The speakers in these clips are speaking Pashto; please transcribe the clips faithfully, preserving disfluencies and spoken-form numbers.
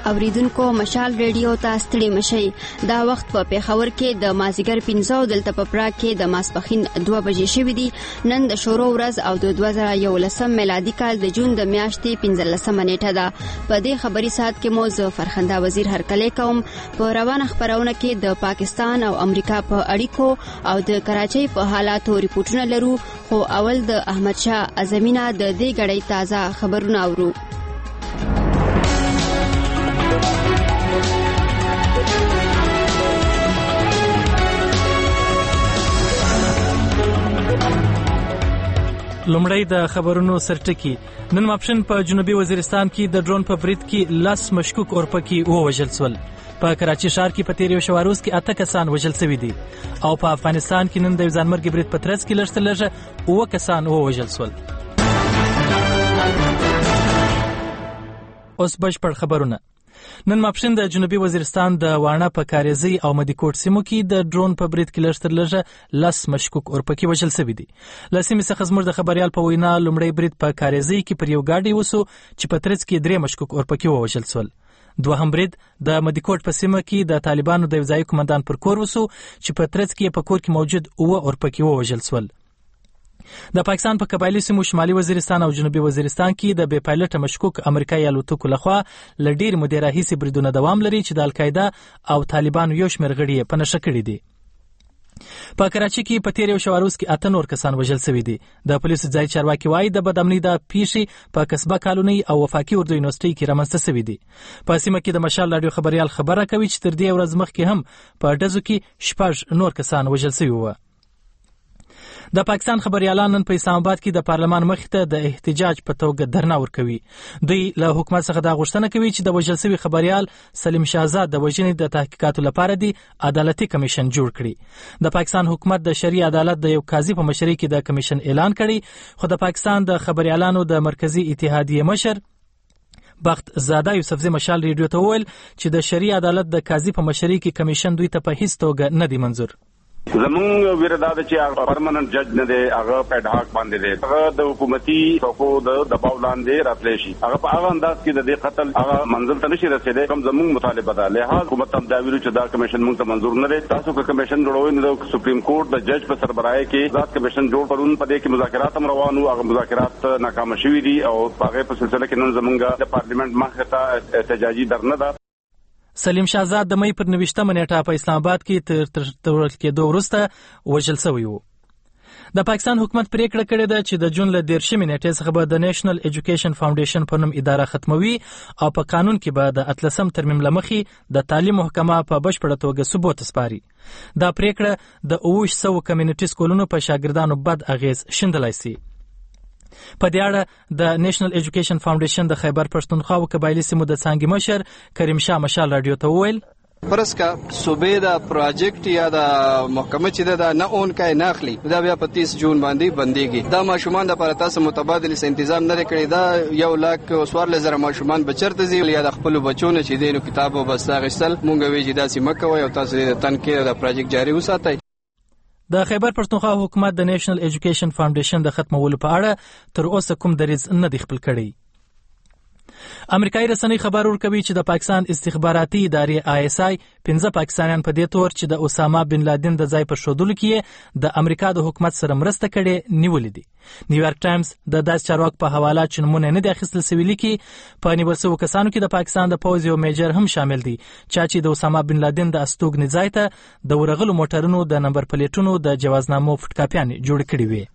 اوریدونکو مشال ریډیو ته ستړي مشئ. دا وخت په پیښور کې د مازیګر پنځه او دلته په پراګ کې د ماسپښین دوه بجې شوي دي. نن د شورو ورځ او د دوه زره یولسم میلادي کال د جون د میاشتې پنځلسمه نیټه ده. په دې خبري ساعت کې مو زه فرخنده وزیر هرکلی کوم. په روانه خبرونه کې د پاکستان او امریکا په اړیکو او د کراچۍ په حالاتو ریپورټونه لرو، خو اول د احمد شاه ازمینه د دې غړې تازه خبرونه اورو. لومړی د خبرونو سرټکی. نن ماپښین په جنوبي وزیرستان کې د ډرون په برید کې لس مشکوک اورپکي ووژل شول. په کراچي ښار کې په تیر یو شوه روز کې اته کسان وژل شوي دي او په افغانستان کې نن د یو ځانمرګي برید په ترڅ کې لږ تر لږه اووه کسان ووژل شول. اوس بشپړ خبرونه. نن ماپښین د جنوبي وزیرستان د واڼه په کاریزي او مدیکوټ سیمو کې د ډرون په برید کې لږ تر لږه لس مشکوک اورپکي وژل شوي دي. له سیمې څخه زموږ د خبریال په وینا لومړی برید په کاریزي کې پر یو ګاډي وسو چې په ترڅ کې درې مشکوک اورپکي ووژل شول. دوهم برید د مدیکوټ په سیمه کې د طالبانو د یو ځایي قومندان پر کور وسو چې په ترڅ کې په کور کې موجود اووه اورپکي ووژل شول. د پاکستان په قبایلی سیمو شمالي وزیرستان او جنوبي وزیرستان کې د بې پایلټه مشکوک امریکایي الوتکو لخوا له ډېرې مودې راهیسې بریدونه دوام لري چې د القاعده او طالبانو یو شمېر غړي یې په نښه کړي دي. په کراچي کې په تیر یو شوه روز کې اته نور کسان وژل شوي دي. د پولیسو ځایي چارواکي وایي د بدامنۍ دا پیښې په قصبه کالونۍ او وفاقي اردو یونیورسټۍ کې رامنځته شوي دي. په سیمه کې د مشال راډیو خبریال خبره کوي چې تر دې ورځ مخکې هم په ډزو کې شپږ نور کسان وژل شوي وو. د پاکستان خبريالان نن په اسلام آباد کې د پارلمان مخې ته د احتجاج په توګه درنه ورکوي. دوی له حکومت څخه دا غوښتنه کوي چې د وژل شوي خبريال سلیم شهزاد د وژنې د تحقیقاتو لپاره دی عدالتي کمیشن جوړ کړي. د پاکستان حکومت د شرعي عدالت د یو قاضي په مشرۍ کې د کمیشن اعلان کړي، خو د پاکستان د خبريالانو د مرکزی اتحادیې مشر بخت زاده یوسفزي مشال ریډیو ته وویل چې د شرعي عدالت د قاضي په مشرۍ کې کمیشن دوی ته په هیڅ توګه نه دی منظور. زمونږ ویره دا چې هغه پرمننت جج نه دی، هغه پیډهاک باندې دی، هغه د حکومتي څوکو د دباو لاندې راتلی شي. هغه په هغه انداز کې د دې قتل هغه منزل ته نشي رسېدی کوم زمونږ مطالبه ده. لحاظ حکومت هم دا ویلو چې دا کمیشن موږ ته منظور نه دی. تاسو که کمیشن جوړوئ نو د سپریم کورټ د جج په سربراهۍ کې ذات کمیشن جوړ کړون. په دې کې مذاکرات هم روان وو، هغه مذاکرات ناکامه شوي دي او په هغې په سلسله کې نن زمونږ د پارلیمنت مخې ته احتجاجي درنه ده. سلیم شهزاد د مې پر نویشتمه نیټه په اسلام آباد کې تر تړل کېدو وروسته وژل شوی و. د پاکستان حکومت پریکړه کړې ده چې د جون له دېرشمې نیټې څخه به د نیشنل ایجوکیشن فاونډیشن په نوم اداره ختموي او په قانون کې به د اتلسم ترمیم له مخې د تعلیم محکمه په بشپړه توګه ثبوت سپاري. دا پریکړه د اووه سوه کمیونټي سکولونو په شاګردانو بد اغیز شیندلی سي. په دې اړه د نیشنل ایجوکیشن فاونډیشن د خیبر پښتونخوا او قبایلی سیمو د څانګې مشر کریم شاه مشال راډیو ته وویل فرض کا صوبې د پروجیکټ یا د محکمه چې دا نه اون کای نه اخلي دا بیا په تیس جون باندې بنديږي. دا ماشومان د لپاره تاسو متبادل تنظیم نه کړی. دا یو لاک سوار لزر ماشومان بچرته زی یا د خپل بچونه چې دینو کتابو بس اغستل مونږ وی چې دا سیمه کوي او تاسو د تنکې د پروجیکټ جاری وساتئ. د خیبر پښتونخوا حکومت د نیشنل ایجوکیشن فاونډیشن د ختمولو په اړه تر اوسه کوم دریځ نه دی خپل کړی. امریکایي رسنۍ خبر ورکوي چې د پاکستان استخباراتي ادارې آی اس آی پنځه پاکستانیان په دې تور چې د اسامه بن لادن د ځای پر ښودلو کې د امریکا د حکومت سره مرسته کړې نیولې دي. نیویارک ټایمز د داسې چارواکو په حواله چې نومونه نه دي اخیستل سوي لیکي په نیول شوو کسانو کې د پاکستان د پوځ یو میجر هم شامل دي چا چې د اسامه بن لادن د استوګنې ځای ته د ورغلو موټرونو د نمبر پلیټونو د جوازنامو فټکاپیان جوړ کړي وي.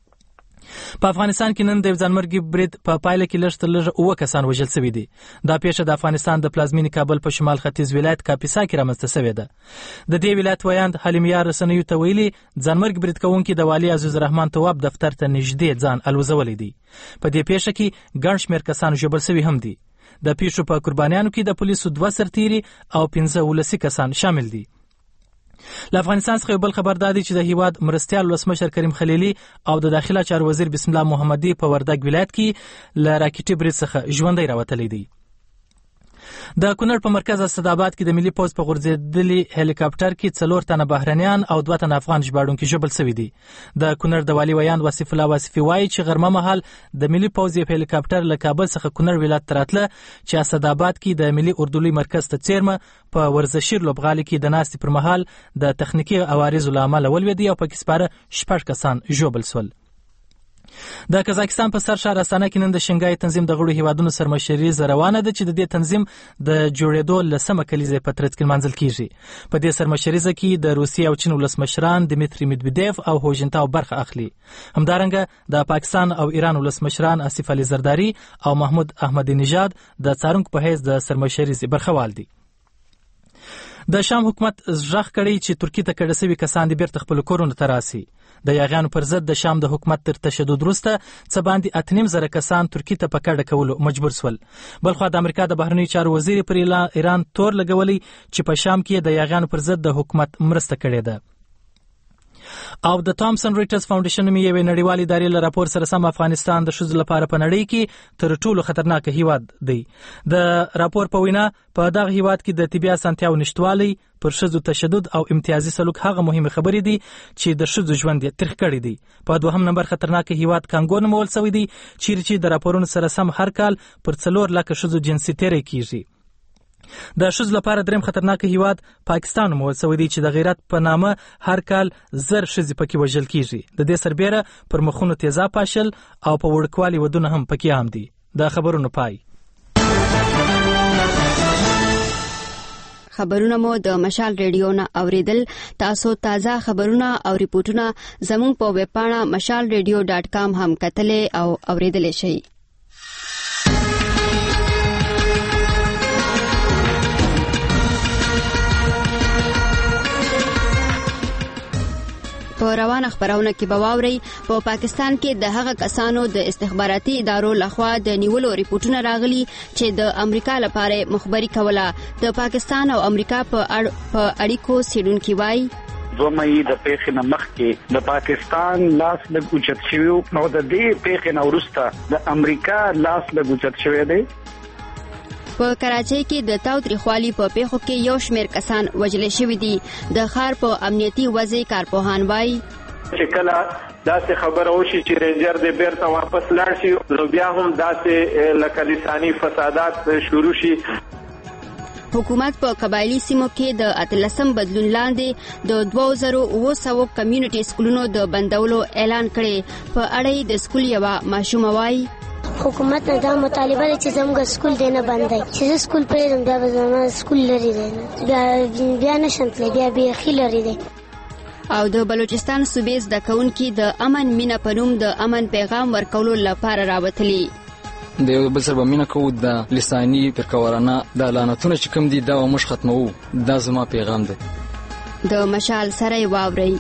په افغانستان کې نن د ځانمرګي برید په پا پایله کې لږ تر لږه اووه کسان وژل شوي دي. دا پیښه د افغانستان د پلازمینې کابل په شمال ختیځ ولایت کاپیسا کې رامنځته شوې ده. د دې ولایت ویاند حلیمیار رسنیو ته ویلي ځانمرګي برید کوونکي د والي عزیز الرحمن تواب دفتر ته نږدې ځان الوزولی دي. په دې پیښه کې ګڼ شمېر کسان ژوبل شوي هم دي. د پیښو په قربانیانو کې د پولیسو دوه سرتیري او پنځه ولسي کسان شامل دي. له افغانستان څخه یو بل خبر دا دی چې د هیواد مرستیال ولسمشر کریم خلیلي او د داخله چارو وزیر بسم الله محمدي په وردګ ولایت کې له راکټي برید څخه ژوندی راوتلی دی. د کونړ په مرکز اسداباد کې د ملي پوز په غورځېدلي هلیکاپټر کې څلور تنه بهرنیان او دوه تنه افغان ژباړونکي ژوبل شوي دي. د کونړ د والي ویاند وصیف الله وصیفي وایي چې غرمه مهال د ملي پوز یو هلیکاپټر له کابل څخه کونړ ولایت ته راتله چې اسداباد کې د ملي اردولي مرکز ته څیرمه په ورزشي لوبغالي کې د ناستې پر مهال د تخنیکي عوارضو له امله ولوېدی او پکې سپاره شپږ کسان ژوبل شول. د قزاقستان په سرشار استانه کې نن د شنګای تنظیم د غړو هیوادونو سرمشري روانه ده چې د دې تنظیم د جوړېدو لسمه کلیزه په ترڅ کې منځل کیږي. په دې سرمشریزه کې د روسیې او چین ولسمشران دمیتری میدویدیف او هوجنتاو برخه اخلي. همدارنګه د پاکستان او ایران ولسمشران آصف علي زرداری او محمود احمدی نژاد د څارونکو په حیث د سرمشریزې برخوال دي. د شام حکومت ځغ کړی چې ترکی ته کډه شوي کسان دې بیرته خپل کورونو ته راسي. د یاغیانو پر ضد د شام د حکومت تر تشدد وروسته څه باندې اته نیم زره کسان ترکی ته په کډه کولو مجبور شول. بلخوا د امریکا د بهرنیو چارو وزیر پر ایران تور لګولی چې په شام کې د یاغیانو پر ضد د حکومت مرسته کړې ده. او د تامسن ریټرز فاونډیشن نومي یوې نړیوالې ادارې له راپور سره سم افغانستان د ښځو لپاره په نړۍ کې تر ټولو خطرناک هیواد دی. د راپور په وینا په دغه هیواد کې د طبي اسانتیاو نشټوالي، پر ښځو تشدد او امتیازي سلوک هغه مهمه خبرې دي چې د ښځو ژوند یې تریخ کړی دی. په دوهم نمبر خطرناک هیواد کانګو نومول شوی دی چیرې چې د راپورونو سره سم هر کال پر څلور لکه ښځو جنسي تیری کیږي. د ښځو لپاره دریم خطرناک هیواد پاکستان نومول شوی دی چې د غیرت په نامه هر کال زر ښځې پکې وژل کیږي. د دې سربیره پر مخونو تیزاب پاشل او په وړوکوالي ودونه هم پکې عام دي. د خبرونو پای. خبرونه مو د مشال ریډیو نه اوریدل. تاسو تازه خبرونه او ریپورتونه زموږ په ویب پاڼه مشال ریډیو ډاټ کام هم کتلې او اوریدلې شئ. په روانه خبرونه کې به واورئ په پاکستان کې د هغه کسانو د استخباراتي ادارو لخوا د نیولو ریپورتونه راغلي چې د امریکا لپاره مخبري کوله. د پاکستان او امریکا په اړیکو څېړونکي وایي دوه مې د پیښې نه مخکې د پاکستان لاس لږ اوچت شوی نو د دې پیښې نه وروسته د امریکا لاس لږ اوچت شوی دی. په کراچۍ کې د تاوتریخوالي په پیښو کې یو شمېر کسان وژل شوي دي. د ښار په امنیتي وضع کارپوهان وایي چې کله داسې خبره وشي چې رینجر دې بیرته واپس لاړ شي نو بیا هم داسې لکه لساني فسادات شروع شي. حکومت په قبایلی سیمو کې د اتلسم بدلون لاندې د دوه زره اوه سوه کمیونټي سکولونو د بندولو اعلان کړي. په اړه د سکول یوه ماشومه وایي حکومت نه دا مطالبه ده چې زموږ سکول دی نه بندای چې زه سکول پرېږدم بیا به زما سکول لرې دی بیا بیا نشم تللی بیا بیخي لرې دی. او د بلوچستان صوبې زده کوونکي د امن مینه په نوم د امن پیغام ورکولو لپاره راوتلي. د یو بل سره به مینه کوو، د لساني فرقه‌وارانه د لعنتونه چې کوم دي دا به موږ ختموو. دا زما پیغام دی. د مشال سره یې واورئ.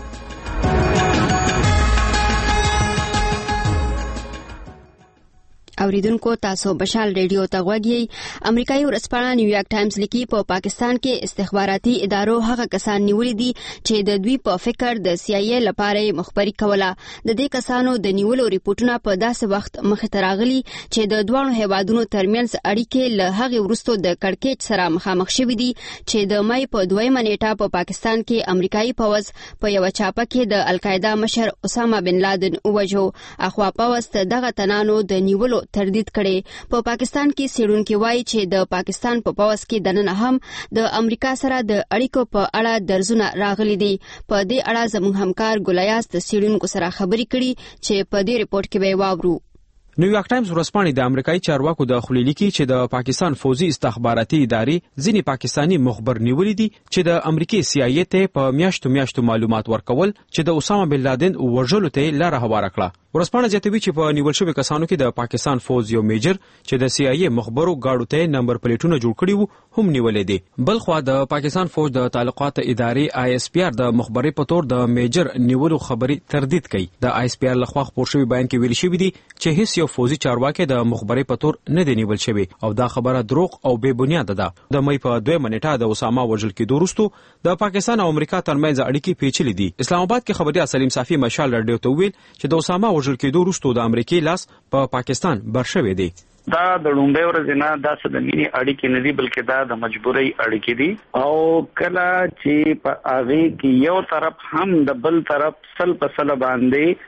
اوریدونکو تاسو مشال ریډیو ته غوږ یې. امریکایي ورځپاڼه نیویارک ټایمز لیکي په پاکستان کې استخباراتي ادارو هغه کسان نیولي دي چې د دوی په فکر د سی آی ای لپاره مخبري کوله. د دې کسانو د نیولو ریپورتونه په داسې وخت مخې ته راغلي چې د دوه هیوادونو ترمنځ اړیکې له هغې وروسته د کړکېچ سره مخامخ شوي دي چې د مای په دویمه نیټه په پاکستان کې امریکایي پوځ په یوه چاپه کې د القاعده مشر اسامه بن لادن ووژو. اخوا پوځ دغه تنانو د نیولو تردید کړي. په پاکستان کې څېړونکي وایي چې د پاکستان په پوځ کې دننه هم د امریکا سره د اړیکو په اړه درزونه راغلي دي. په دې اړه زموږ همکار ګولیاس د څېړونکو سره خبرې کړي چې په دې ریپورت کې به واورو. نیویارک ټایمز ورځپاڼې د امریکایي چارواکو د خولې لیکي چې د پاکستان فوزي استخباراتي ادارې ځینې پاکستانی مخبر نیولي دي چې د امریکای سی آی ای ته په میاشتو میاشتو معلومات ورکول چې د اسامه بن لادن وژلو ته لاره هواره کړه. ورځپاڼه زیاتوي چې په نیول شوي کسانو کې د پاکستان فوز یو میجر چې د سی آی ای مخبرو گاډو ته نمبر پلیټونه جوړ کړي وو هم نیولې دي. بلخوا د پاکستان فوج د تعلقات ادارې آی اس پی آر د مخبري په تور د میجر نیولو خبري تردید کوي. د آی اس پی آر لخوا خپور شوی بیان کې ویل شوی دی چې هیڅ یو فوزي چارواکي د مخبري په تور نه دی نیول شوی او دا خبره دروغ او بې بنیاد ده. د مې په دویمه نیټه د اسامه وژل کېدو وروسته د پاکستان او امریکا ترمنځ اړیکې پیچلې دي. اسلام آباد کې خبري سلیم صافي مشال رادیو ته ویل چې د اسامه وژل کېدو وروسته د امریکای لاس په پا پاکستان برشوي دي. دا د لومبه ورځ نه دا څه د مینې اړیکې نه دي بلکې دا د مجبورۍ اړیکې دي او کله چې په هغه کې یو طرف هم د بل طرف سل په سل باندې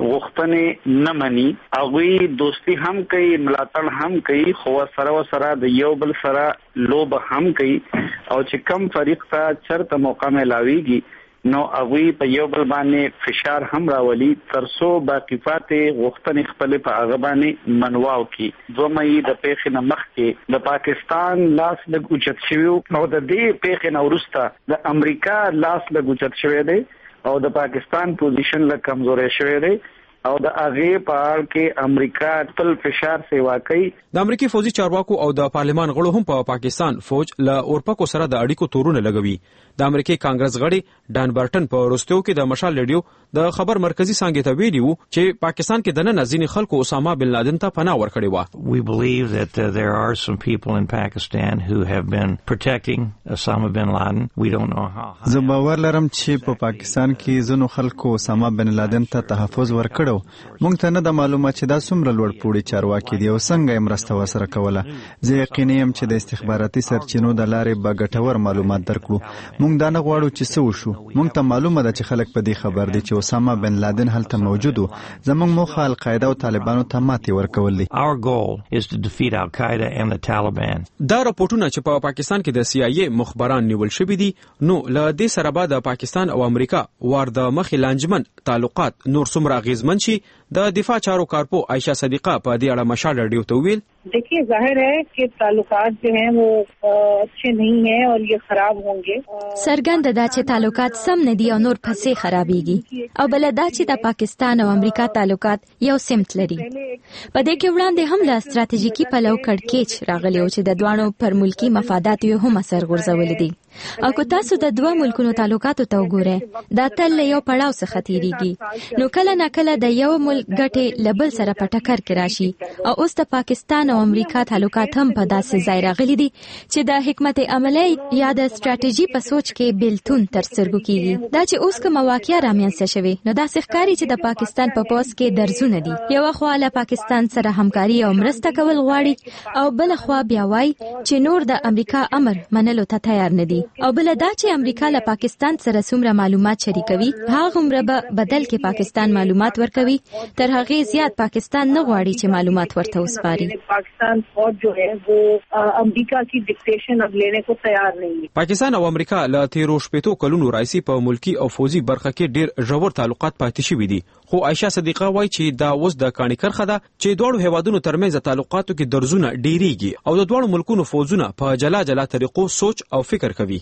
غوښتنې نه مني هغوی دوستی هم کوي ملاتړ هم کوي خو سره و سره د یو بل سره لوب هم کوي او چې کم فریق ته چرته موقع ملاويږي نو هغوی په یو بل باندې فشار هم راولي ترڅو باقی پاتې غوښتنې خپل په هغه باندې منواو کی دوه مې د پیښې نه مخکې د پاکستان لاس لږ اوچت شوی نو د دې پیښې نه وروسته د امریکا لاس لږ اوچت شوی دی او د پاکستان پوزیشن له کمزورې شوی دی او د هغه په اړه کې امریکا خپل فشار سیوا کوي. د امریکای فوجي چارواکو او د پارلمان غړو هم په پا پاکستان فوج له اورپکو سره د اړیکو تورونه لګوي. د امریکای کانګرس غړي ډان برټن په وروستیو کې د مشال ریډیو د خبر مرکزی څنګه ته ویلي وو چې پاکستان کې د نن ځینې خلکو اسامه بن لادن ته پناه ورکړې و. We believe that uh, there are some people in Pakistan who have been protecting Osama bin Laden. We don't know how. زه باور لرم چې په پاکستان کې ځینو خلکو اسامه بن لادن ته تحفظ ورکړو. مونږ ته نه د معلومه چې دا څومره لوړ پوړي چارواکي دي او څنګه یې مرسته ورسره کوله. زه یقیني یم چې د استخباراتي سرچینو د لارې به ګټور معلومات درکړو. مونږ دا نه غواړو چې څه وشو. مونږ ته معلومه ده چې خلک په دې خبر دي چې اسامه بن لادن هلته موجود و. زموږ موخه القاعده او طالبانو ته ماتې ورکول دي. Our goal is to defeat Al-Qaeda and the Taliban. دا راپورټونه چې په پاکستان کې د سی آی ای مخبران نیول شوي دي نو له دې سره به د پاکستان او امریکا ور د مخې لانجمن تعلقات نور څومره اغیزمن شي. د دفاع چارو کارپو عائشہ صدیقہ په دې اړه مشال ریډیو ته ویل देखिए जाहिर है कि ताल्लुकात जो हैं वो अच्छे नहीं हैं और ये खराब होंगे. सरगंद دا چې تعلقات سم نه دي او نور پسې خرابېږي او بل دا چې د پاکستان او امریکا تعلقات یو سمت لري. په دې کې وړاندې هم له ستراتیژیکي پلو کړکېچ راغلی او چې د دوانو پر ملکی مفادات یې هم اثر غورځولي دي. او که تاسو د دوه ملکونو تعلقاتو ته وګورئ دا تل یو پړاو څخه تیریږي نو کله نه کله د یو ملک ګټې لبل سره په ټکر کې راشي او اوس د پاکستان او امریکا تعلقات هم په داسې ځای راغلي دي چې د حکمت عملی یا د ستراتیژي په سوچ کې بیلتون تر سترګو کیږي. دا چې اوس کومه واقعه رامنځته شوې نو داسې ښکاري چې د پاکستان په پوس کې درزونه دي. یو خوا له پاکستان سره همکاري او مرسته کول غواړي او بل خوا بیا وایي چې نور د امریکا امر منلو ته تیار نه دي او بل دا چې امریکا له پاکستان سره څومره معلومات شریکوي هغه عمره به بدل کې پاکستان معلومات ورکوي تر هغه زیات پاکستان نه غواړي چې معلومات ورته وسپاري. پاکستان فوج جو ہے وہ امریکا کی ڈکٹیشن اب لینے کو تیار نہیں ہے. پاکستان او امریکا له تیرو شپېتو کلونو راځي په ملکی او فوجي برخه کې ډېر ژور تعلقات پاتې شوي دي خو عائشہ صدیقہ وایي چې دا اوس د کاڼي کرخه ده چې دواړو هیوادونو ترمنځ تعلقاتو کې درزونه ډېریږي او د دواړو ملکونو فوجونه په جلا جلا طریقو سوچ او فکر کوي.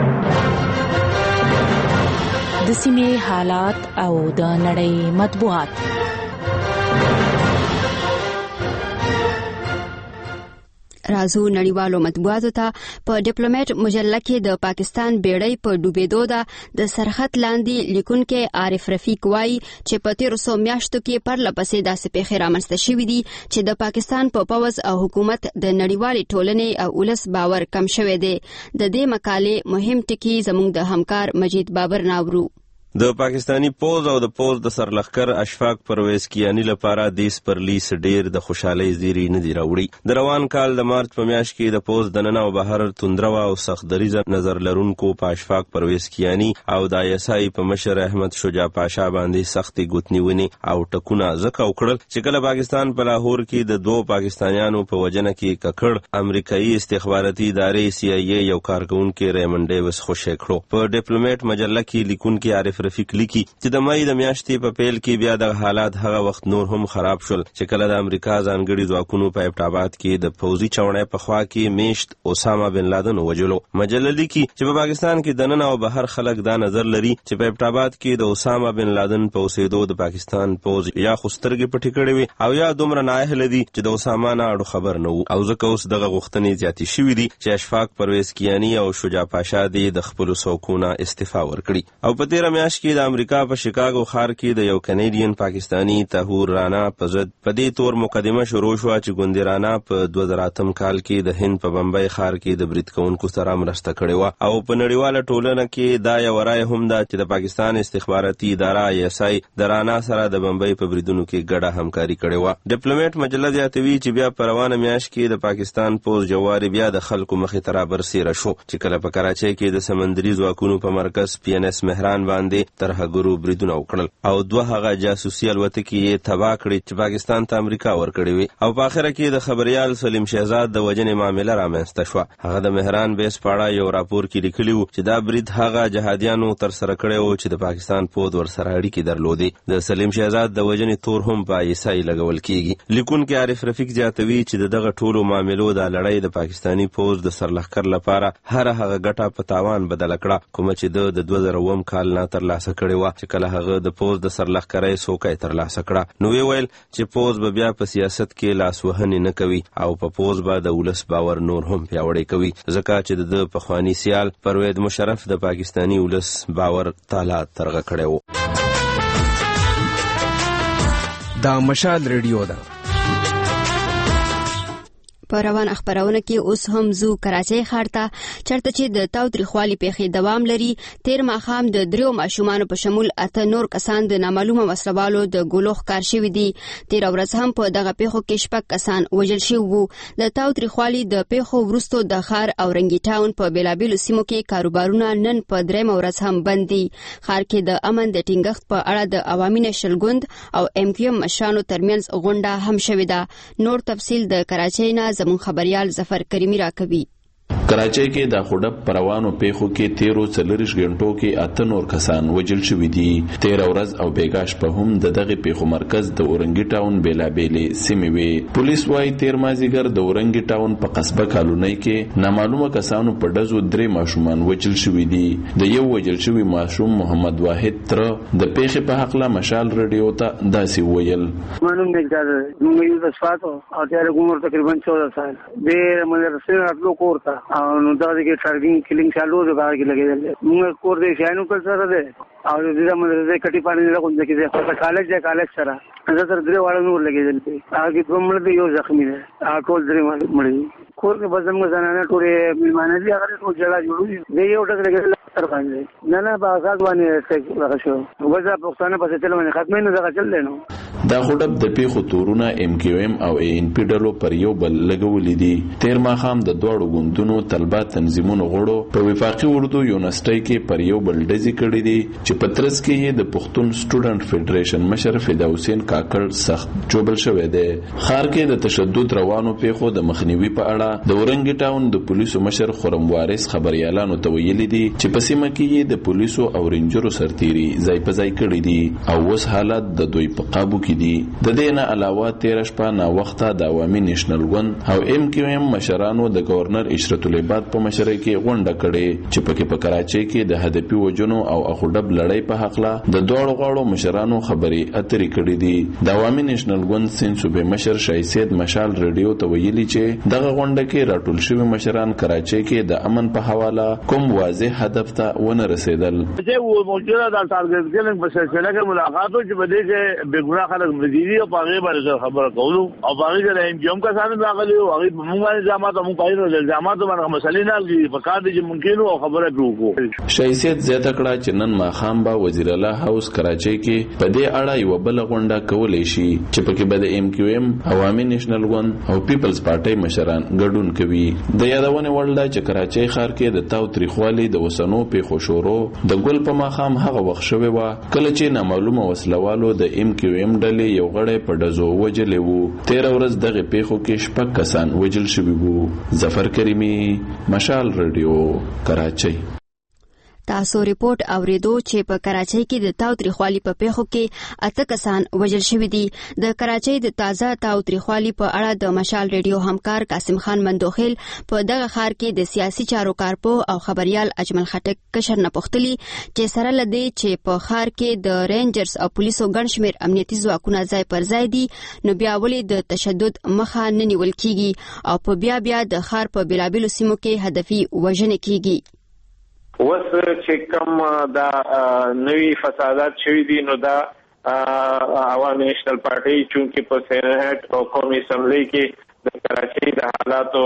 د سیمې حالات او د نړۍ مطبوعات. رازو نړیوالو مطبوعاتو ته په ډیپلوماټ مجله کې د پاکستان بیړۍ په ډوبېدو ده د سرحد لاندې لیکونکي عارف رفیق وایي چې په تیرو څو میاشتو کې پرله پسې داسې پیښې رامنځته شوي دي چې د پاکستان په پوځ او حکومت د نړیوالې ټولنې او ولس باور کم شوی دی. د دې مقالې مهم ټکي زموږ د همکار مجید بابر ناورو. د پاکستانی پوز او د پوز د سرلښکر اشفاق پرویز کیانی لپاره د سپرلیس ډیر د خوشحالۍ زیری نه دی راوړي. د روان کال د مارچ په میاشت کې د پوز د ننه او بهر توندروا او سخت دریزه نظر لرونکو په اشفاق پرویز کیانی او د ایسای په مشر احمد شجاع پاشا باندې سختي ګوتنیونی او ټکونه زکه وکړل چې کله پاکستان په لاهور کې د دوه پاکستانیانو په وجنه کې ککړ امریکایي استخباراتي ادارې سی آی ای یو کارکونکو ریمن ډیوس خوشی کړو. په ډیپلوماټ مجله کې لیکونکي عارف رفیق لیکي چې د مای د میاشتې په پیل کې بیا د حالات هغه وخت نور هم خراب شول چې کله د امریکا ځانګړي ځواکونو په ابټاباد کې د فوجي چوڼې په خوا کې میشت اسامه بن لادن وجلو. مجله لیکي چې په پاکستان کې د نن او بهر خلک دا نظر لري چې په ابټاباد کې د اسامه بن لادن په اوسېدو د پاکستان فوج یا خسترګې پټې کړې وي او یا دومره نااهله دي چې د اسامه نه اړو خبر نه وو او ځکه اوس دغه غوښتنې زیاتې شوې دي چې اشفاق پرویز کیانی او شجاع پاشا دې د خپل څوکونه استعفا ورکړي. او په تیره میاشت میاشت کې د امریکا په شیکاګو ښار کې د یو کنیډین پاکستانی طاهور رانا په ضد په دې تور مقدمه شروع شوه چې ګوندي رانا په دوه زره اتم کال کې د هند په بمبئی ښار کې د برید کوونکو سره مرسته کړې وه او په نړیواله ټولنه کې دا یوه رایه هم ده چې د پاکستان استخباراتي اداره آی ایس آی د رانا سره د بمبئی په بریدونو کې ګډه همکاري کړې وه. ډیپلومېټ مجله زیاتوي چې بیا په روانه میاشت کې د پاکستان پوځ جواري بیا د خلکو مخې ته رابرسېره شو چې کله په کراچۍ کې د سمندري ځواکونو په مرکز پی ان ایس مهران باندې ترهګرو بریدونه وکړل او دوه هغه جاسوسي الوتکې یې تباه کړې چې پاکستان ته امریکا ورکړې وې او په آخره کې د خبریال سلیم شهزاد د وژنې معامله رامنځته شوه. هغه د مهران بیس په اړه یو راپور کې لیکلي و چې دا برید هغه جهادیانو ترسره کړی و چې د پاکستان پوځ ورسره اړیکې درلودې. د سلیم شهزاد د وژنې تور هم په آی ایس آی لګول کېږي. لیکونکی عارف رفیق زیاتوي چې د دغه ټولو معاملو دا لړۍ د پاکستاني پوځ د سرلښکر لپاره هر هغه ګټه په تاوان بدله کړه کومه چې د د دوه زره اووم کال نه ترلاسه کړې وه چې کله هغه د پوځ د سرلښکرۍ څوکۍ ترلاسه کړه. نو ویې ویل چې پوځ به بیا په سیاست کې لاسوهنې نه کوي او په پوځ به د ولس باور نور هم پیاوړی کوي ځکه چې د پخواني سیال پرویز مشرف د پاکستاني ولس باور تالا ترغه کړی و. دا مشال ریډیو ده. په روان خبرونه کې اوس هم زو کراچۍ ښار ته چرته چې د تاوتریخوالي پیښې دوام لري. تیر ماښام د دریو ماشومانو په شمول اته نور کسان د نامعلومه وسلوالو د ګولو ښکار شوي دي. تیر ورځ هم په دغه پیښو کې شپږ کسان وژل شوي وو. د تاوتریخوالي د پیښو وروسته د ښار او رنګي ټاون په بېلابېلو سیمو کې کاروبارونه نن په درېیمه ورځ هم بند دي. ښار کې د امن د ټینګښت په اړه د عوامي نېشنل ګوند او ایم کیو ایم مشرانو ترمنځ غونډه هم شوې ده. نور تفصیل د کراچۍ نه زمون خبريال ظفر کریمی راکوي. کراچۍ کې د خوډب پروانو پیښو کې تیرو څلریش غنټو کې اته نور کسان وژل شوي دي. تیر ورځ او بیګاش په هم د دغه پیښو مرکز د اورنګي ټاون بیلابېلې سیمې وي. پولیس وايي تیر مازیګر د اورنګي ټاون په قصبه کالونۍ کې نامعلومه کسانو په ډزو درې ماشومان وژل شوي دي. د یو وژل شوي ماشوم محمد واحد تر د پیښې په حق لا مشال رادیو ته داسې ویل. معلوم دی چې موږ یو د سپاتو او تیر عمر تقریبا چودہ سال ډېر مدرسې راتلو کور ته او نو دا کې ټارګینګ کلینګ چالو د کار کې لګیدل. موږ کور دې شانو کول سره ده او دې د مدرسې کټي پانی نه کوم ځکه چې په کالج دی کالج سره زه تر درې واړو نور لګیدل. هغه په مړ دی یو زخمی ده هغه ټول درې مړ کور کې بزم غزنانه ټوله میمانه دي هغه ټول جلا جوړوي دی یو ټک لګیدل تر باندې نه نه بازار باندې ټک راغشو وځه پښتانه پسې تل باندې ختمه نه ځکه چل دینو. دا خوډب د پیښو تورونه ایم کیو ایم او ای ان پی ډلو پر یو بل لګولې دي. تیر ماښام د دوړو ګوندونو طلبه تنظیمونو غړو په وفاقي اردو یونیورسيټي کې پر یو بل ډزې کړې دي چې پترس کې د پښتون سټوډنټ فدریشن مشر فدا حسین کاکړ سخت جوړل شوی دی. خار کې د تشدد روانو پیښو د مخنیوي په اړه د اورنګي ټاون د پولیسو مشر خرم وارث خبريالانو ته ویلي دي چې په سیمه کې د پولیسو او رینجرو سرتيري ځای په ځای کړی دي او اوس حالت د دوی په قابو کې دي. د دې نه علاوه تیر شپه نا وخته د عوامي نېشنل ګوند او ایم کیو ایم مشرانو د گورنر اشرت العباد په مشرۍ کې غونډه کړې چې پکې په کراچۍ کې د هدفي وجنو او اخوډب لړۍ په حق لا د دوړو غاړو مشرانو خبرې اترې کړې دي. د عوامي نېشنل ګوند سین صوبې مشر شایسید مشال رادیو ته ویلي چې دغه غونډه کې راټول شوي مشران کراچۍ کې د امن په حواله کوم واضح هدف ته ونه رسیدل. چې و موجوده د ټارګټ کېلنګ په سلسله کې ملاقاتو چې بده کې بګورا خلک مزيدي او باغې باندې خبره کولو او باغې د ایم جام کسانو راغلي او هغه موږ باندې ځامات موږ پایرو الزامات باندې مسلې نه لګي په کار دي چې ممکن او خبره وکړو. شایسید زیاته کړه چې نن ماښام به وزیر الله هاوس کراچۍ کې په دې اړه یو بل غونډه کولې شي چې پکې به د ایم کیو ایم عوامي نېشنل ګوند او پیپلز پارټي مشران ګډون کوي. د یادونه وړ چې کراچۍ ښار کې د تاوتریخوالي د وسنو پیښو شورو د ګل په ماښام هغه وخت شوی و کله چې نامعلومه وسلوالو د ایم کیو ایم ډلې یو غړی په ډزو وجلې وو. تیر ورځ دغه پیښو کې شپږ کسان وجل شوي وو. ظفر کریمی مشال رادیو کراچۍ. تاسو ریپورت اوریدو چې په کراچۍ کې د تاوتریخوالي په پیښو کې اته کسان وژل شوي دي. د کراچۍ د تازه تاوتریخوالي په اړه د مشال ریډیو همکار قاسم خان مندوخیل په دغه ښار کې د سیاسي چارو کارپوه او خبريال اجمل خټک کشر نه پوښتلي چې سره لدی چې په ښار کې د رینجرز او پولیسو ګڼ شمېر امنیتي ځواکونه ځای پر ځای دي نو بیا ولې د تشدد مخه نه نیول کیږي او په بیا بیا د ښار په بېلابېلو سیمو کې هدفي وژنې کیږي. وس چې کوم دا نوی فسادات شوي دي نو دا عوامي نېشنل پارټي چونکې په سېنات او قومي اسمبلی کې د کراچۍ د حالاتو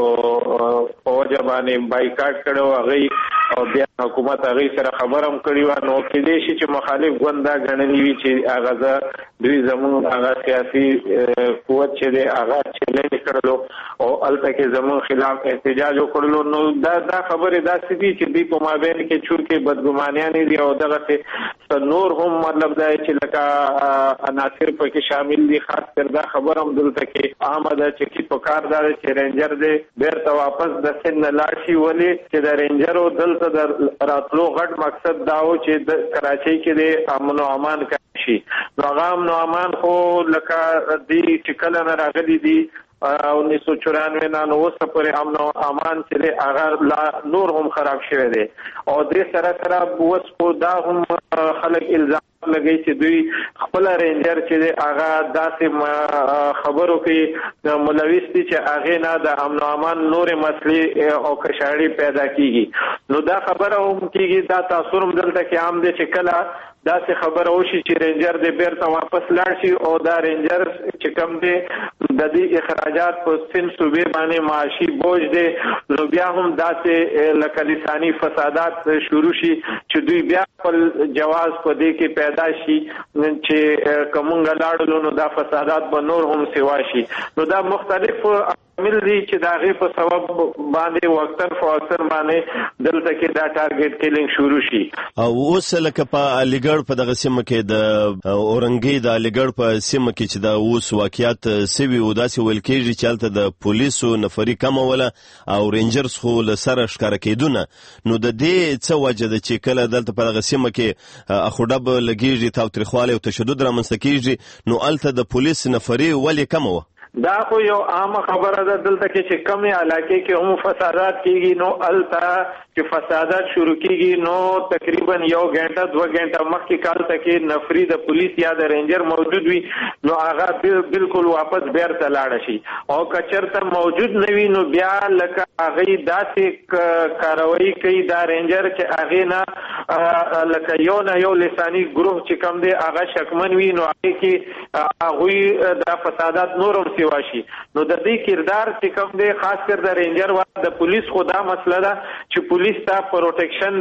په وجه باندې بایکاټ کړو هغه او بیا حکومت هغه سره خبر هم کړی و نو کې دې شي چې مخالف ګوند دا غنلې وی چې هغه دوی زمون هغه سیاسي قوت چې دی هغه چیلنج کړلو او الته کې زمون خلاف احتجاج وکړلو نو دا دا خبره دا ستې چې دی په مابین کې چونکې بدګمانیان دي او دغه څه نور هم مطلب دا چې لکه عناصر پکې شامل دي خاص کر دا خبر هم دلته کې احمد چې کی په کار دار چې رینجر دې بیرته واپس د سن لاشي ولې چې د رینجر او دلته د راتلو غټ مقصد دا و چې د کراچۍ کې د امن او امان شي نو هغه امن او امان خو لکه دې چې کله نه راغلي دي उन्नीस सौ चौरानवे ना नौ सपरे امن او امان چې هغه نور هم خراب شوی دی او دې سره سره بوس په دا هم خلک الزام لګي چې دوی خپل رینجر چې هغه داسې خبرو کې د ملوث دي چې هغه نه د امن او امان نور مسلې او کشاړي پیدا کیږي نو دا خبره هم کیږي دا تاثیر هم دلته کې عام دي چې کله دا څه خبر او شي چې رینجر دې بیرته واپس لاړ شي او دا رینجر چې کم دي د دې اخراجات په سن صوبې باندې معاشي بوج دي نو بیا هم داسې لکه لساني فسادات شروع شي چې دوی بیا خپل جواز په دې کې پیدا شي چې کومنګ لاړلو نو دا فسادات به نور هم سوا شي نو دا مختلف عامل دي چې دا غي په سبب باندې وختن فوکسر باندې دلته کې دا ټارګټ کیلینګ شروع شي او اوس لکه په علیګړ په دغه سیمه کې د اورنګي د علیګړ په سیمه کې چې دا اوس واقعیت سوي او داسې ویل کېږي چې الته د پولیسو نفري کم ولا او رینجرز خو له سره ښکار کېدونه نو د دې څه وجه ده چې کله دلته په دغه سیمه کې اخوډب لګیږي تاوتریخوالی او تشدد رامنځته کېږي نو الته د پولیس نفري ولې کم و دا خو یو عام خبره ده دلته کې چې کمې علاقې کې هم فسادات کیږي نو الته چې فسادات شروع کیږي نو تقریبا یو غنټه دوه غنټه مخکې کال ته کې نفري د پولیس یا د رینجر موجود وي نو هغه بالکل واپس بیرته لاړ شي او کچرته موجود نه وي نو بیا لکه هغه داسې کاروایی کوي دا رینجر چې هغه نه لکه یو نه یو لساني ګروه چې کم دی هغه شکمن وي نو هغه کې هغه د فسادات نور واشي نو د دې کردار چې کوم دی خاص کر د رینجر و د پولیس خدا مسله ده چې پولیس ته پروټیکشن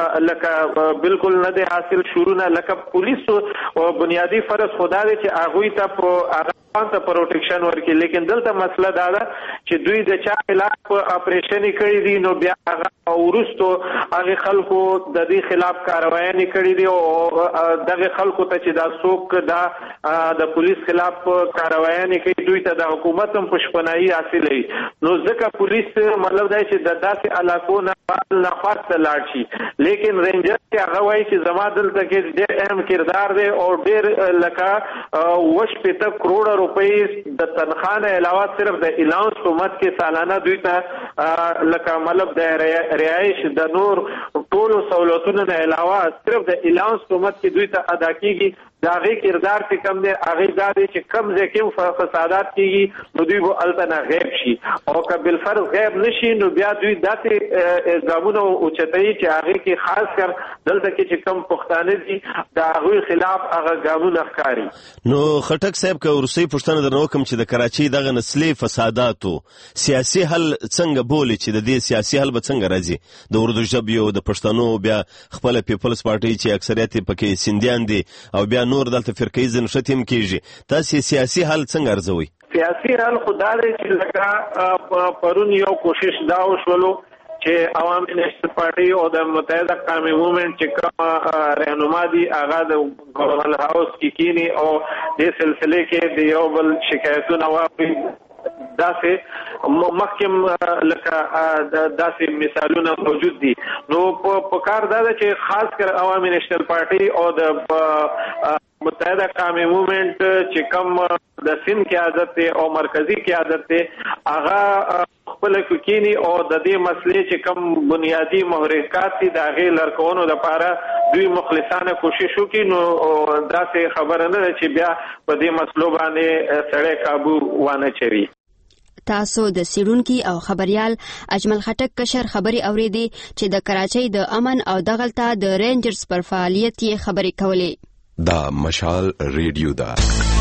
لکه بالکل نه دی حاصل شروع نه لکه پولیس او بنیادی فرض خدا دی چې هغه ته هغه ته پروټیکشن ورکړي لیکن دلته مسله دا ده چې دوی د چا خلاف اپریشن کړی دي نو بیا هغه ورستو هغه خلکو د دې خلاف کاروایی کړی دي او دغه خلکو ته چې دا څوک دا د پولیس خلاف کاروایی کوي دوی ته د حکومت هم پښپنایي حاصلې نو ځکه پولیس مطلب دی چې د داسې علاقو نه نه خاصه لاړ شي لیکن رینجر کې هغه وایي چې زما دلته کې ډېر اهم کردار دی او ډېر لکه وش پته کروڑ روپۍ د تنخواه نه علاوه صرف د الاونس په مت کې سالانه دوی ته لکه مطلب د رعایش د نور ټولو سہولتونو نه علاوه صرف د الاونس په مت کې دوی ته ادا کیږي دا غي کردار چې کم دی هغه دا دی چې کم ځکه فسادات کیږي نو دوی به التنا غیب شي او کبل فرض غیب نشي نو بیا دوی داسې ګامونه او چتای چې هغه کې خاص کر دلته کې چې کم پښتانه دي دا غوي خلاف هغه ګامونه ښکاری نو خټک صاحب که ورسې پښتنه درنو کوم چې د کراچۍ دغه نسلي فساداتو سیاسي حل څنګه بولی چې د دې سیاسي حل به څنګه راځي د اردو ژبې او د پښتنو بیا خپل پیپلز پارټي چې اکثریت پکې سندیان دي او بیا نور دلته فرقې زنشتیم کیږي تاسو سیاسي حل څنګه ارزوي سیاسي حل خدای چې لکه پرون یو کوشش دا وشولو چې عوامي نېشنل پارټي او د متحده قومي موومېنټ چې کوم رهنما دي هغه د ګورنر هاوس کې کینی او د سلسله کې د یو بل شکایتونه واپي داسې محکم لکه داسې مثالونه موجود دي نو په کار دا ده چې خاص کر عوامي نېشنل پارټي او د متحده قومي موومېنټ چې کوم د سند قیادت او مرکزی قیادت هغه خپل کوکینی او د دې مسلې چې کوم بنیادی محرکات دي د هغې لرکونو لپاره دوی مخلصانه کوشش وکړي نو داسې خبره نه ده چې بیا په دې مسلو باندې سړی قابو وانه چوي تاسو د سیډونکي او خبريال اجمل خټک کشر خبري اوریدي چې د کراچۍ د امن او دغلطه د رینجرز پر فعالیت یې خبري کولې. دا مشال ریډیو دا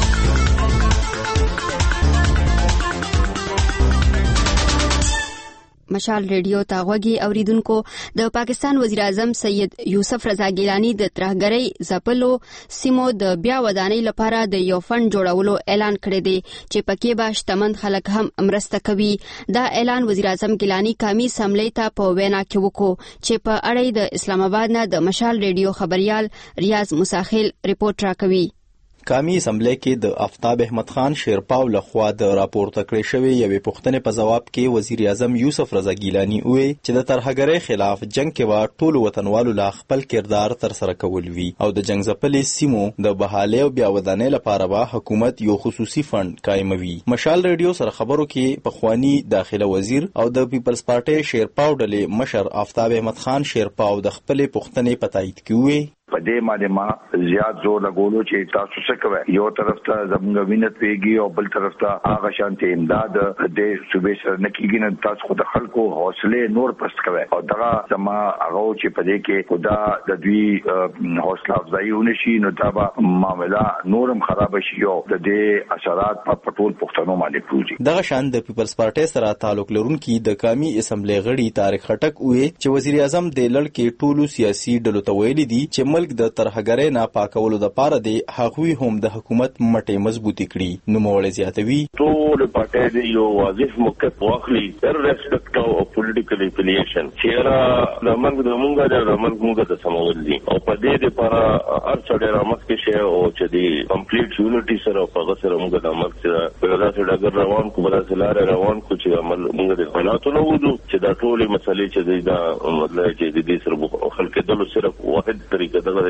مشال ریډیو ته غوږی اوریدونکو. د پاکستان وزیر اعظم سید یوسف رضا ګیلانی د ترهګرۍ ځپلو سیمو د بیا ودانۍ لپاره د یو فند جوړولو اعلان کړی دی چې پکې به شتمن خلک هم مرسته کوي. دا اعلان وزیر اعظم ګیلانی قومي اسمبلی ته په وینا کې وکړو چې په اړه د اسلام آباد نه د مشال ریډیو خبريال ریاض مساخیل ریپورت راکوي. قومي اسمبلی کې د آفتاب احمد خان شیرپاو لخوا د راپورته کړې شوې یوې پوښتنې په ځواب کې وزیر اعظم یوسف رضا ګیلانی وویل چې د ترهګرۍ خلاف جنگ کې به ټولو وطنوالو لا خپل کردار ترسره کول وي او د جنگ ځپلې سیمو د بحالۍ او بیا ودانۍ لپاره به حکومت یو خصوصي فند قایموي. مشال ریډیو سره خبرو کې پخوانی داخله وزیر او د پیپلز پارټي شیرپاو ډلې مشر آفتاب احمد خان شیرپاو د خپلې پوښتنې په تایید کې وویل په دې باندې ما زیات زور لګولو چې تاسو څه کوئ. یو طرف ته زموږ وینه پیږي او بل طرف ته هغه شانتي امداد د صوبې سره نه کیږي. نه تاسو خو د خلکو حوصله نور پست کوئ او دغه زما هغه چې په دې کې خدا د دوی حوصله افزایي ونشي نو دا به معاملې نورم خراب شي او د دې اثرات په پټول پښتنو باندې پروزي. دغه شان د پیپلز پارټي سره تعلق لرونکي د قومي اسمبلی غړي طارق خټک وویل چې وزیر اعظم د لړ کې ټولو سیاسي ډلو ته ویلي دي چې ملک د ترهګرۍ نه پاکولو د پاره دی هغوی هم د حکومت مټې مضبوطی کړي. نو مولوی زیاتوي ټول پارټي دی یو واضح موقف واخلي تر ریسپیکټ او پولیټیکل افیلیشن چې را د منګ د مونږه د منګ مونږه د سمول دي او په دې لپاره هر څه ډیر امس کې شی او چې دی کمپلیټ یونټي سره په غسر مونږه د امر سره په داسې ډګر روان کو بل څه لار روان کو چې عمل مونږه د حالاتو نو وځو چې دا ټول مسلې چې دا مطلب چې د دې سره خلک دلو صرف واحد طریقه ده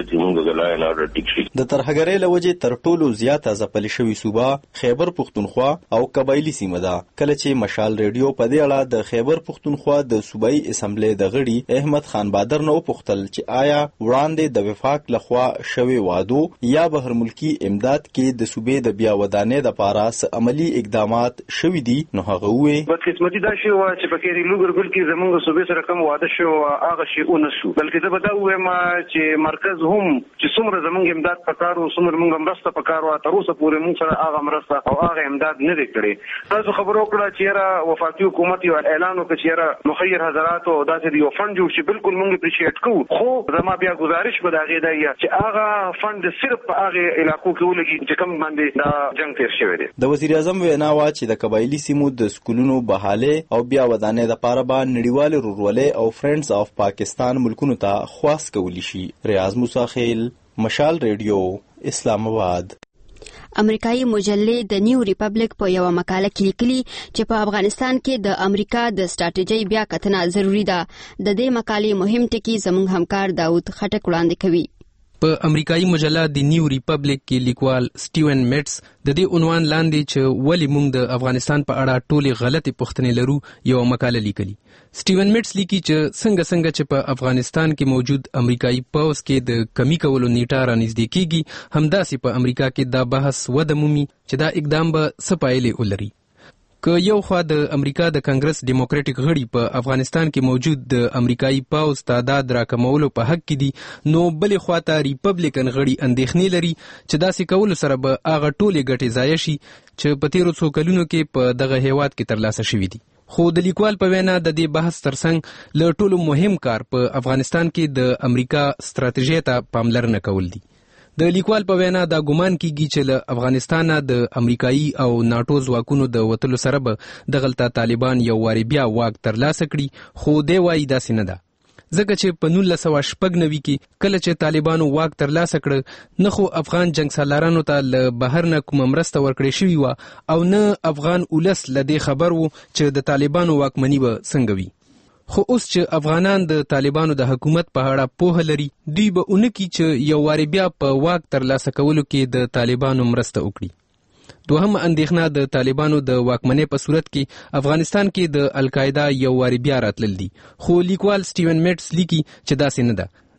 د ترهګرۍ لوجې تر ټولو زیاته ځپل شوې صوبه خیبر پختونخوا او قبایلی سیمه ده. کله چې مشال ریډیو په دې اړه د خیبر پختونخوا د صوبایي اسمبلی د غړي احمد خان بادر نو پوښتل چې آیا وړاندې د وفاق لخوا شوې وادو یا بهر ملکی امداد کې د صوبې د بیا ودانۍ لپاره عملی اقدامات شوې دي. نو هغه وویل بدقسمتي دا شی و چې پکې ریلو ګرګل کې زمونږ صوبې سره کوم واده شو هغه شی ونسو بلکې دا به دا وایم چې مرکز هم چې څومره زمونږ امداد پکارو څومره موږ مرسته پکارو تر اوسه پورې موږ سره هغه مرسته او هغه امداد نه دی کړی. تاسو خبرو کړه چې را وفاقي حکومت یو اعلان وکړ چې را مخیر حضرات او داسې یو فند جوړ شي بالکل موږ اپریشیټ کوو خو زما بیا گزارش به دا غي دی چې هغه فند صرف په هغه علاقو کې ولګي چې کوم باندې دا جنگ تیر شوی دی. د وزیر اعظم وینا وا چې د قبایلی سیمو د سکولونو بحاله او بیا ودانۍ لپاره به نړیوال رورولې او فرندز اف پاکستان ملکونو ته خواست کولی شي. ریاض مساخیل مشال ریډیو اسلام آباد. امریکایي مجلې د نیو ریپبلیک په یو مقاله کې لیکلي چې په افغانستان کې د امریکا د سټراټیژي بیا کتنه ضروری ده. د دې مقالې مهم ټکي زموږ همکار داود خټک وړاندې کوي. په امریکایي مجله د نیو ریپبلیک کې لیکوال سټیون میټس د دې عنوان لاندې چې ولی موږ د افغانستان په اړه ټولې غلطې پوښتنې لرو یو مقاله لیکلي. سټیون میټس لیکي چې څنګه څنګه چې په افغانستان کې موجود امریکایي پوځ کې د کمی کولو نیټه رانږدې کیږي همداسې په امریکا کې دا بحث وده مومي چې دا اقدام به څه پایلې ولري. که یو خوا د امریکا د کانګرس ډیموکراټیک غړي په افغانستان کې موجود د امریکایي پوځ تعداد راکمولو په حق کې دي نو بلې خوا ته ریپبلیکن غړي اندېښنې لري چې داسې کولو سره به هغه ټولې ګټې ضایع شي چې په تیرو څو کلونو کې په دغه هیواد کې ترلاسه شوي دي. خو د لیکوال په وینا د دې بحث ترڅنګ له ټولو مهم کار په افغانستان کې د امریکا ستراتیژۍ ته پاملرنه کول دي. د لیکوال په وینا دا ګمان کیږي چې له افغانستانه د امریکایي او ناټو ځواکونو د وتلو سره به دغلته طالبان یو واري بیا واک ترلاسه کړي خو دی وایي داسې نه ده ځکه چې په نولس سوه شپږ نوي کې کله چې طالبانو واک ترلاسه کړ نه خو افغان جنګ سالارانو ته له بهر نه کومه مرسته ورکړې شوې وه او نه افغان اولس له دې خبر و چې د طالبانو واکمني به څنګه وي. خو اوس چې افغانان د طالبانو د حکومت په اړه پوهه لري دوی به اونکي چې یو واري بیا په واک ترلاسه کولو کې د طالبانو مرسته وکړي. دوهم اندېښنه د طالبانو د واکمنۍ په صورت کې افغانستان کې د القاعده یو واري بیا راتلل دي. خو لیکوال سټیون میټس لیکي چې داسې نه ده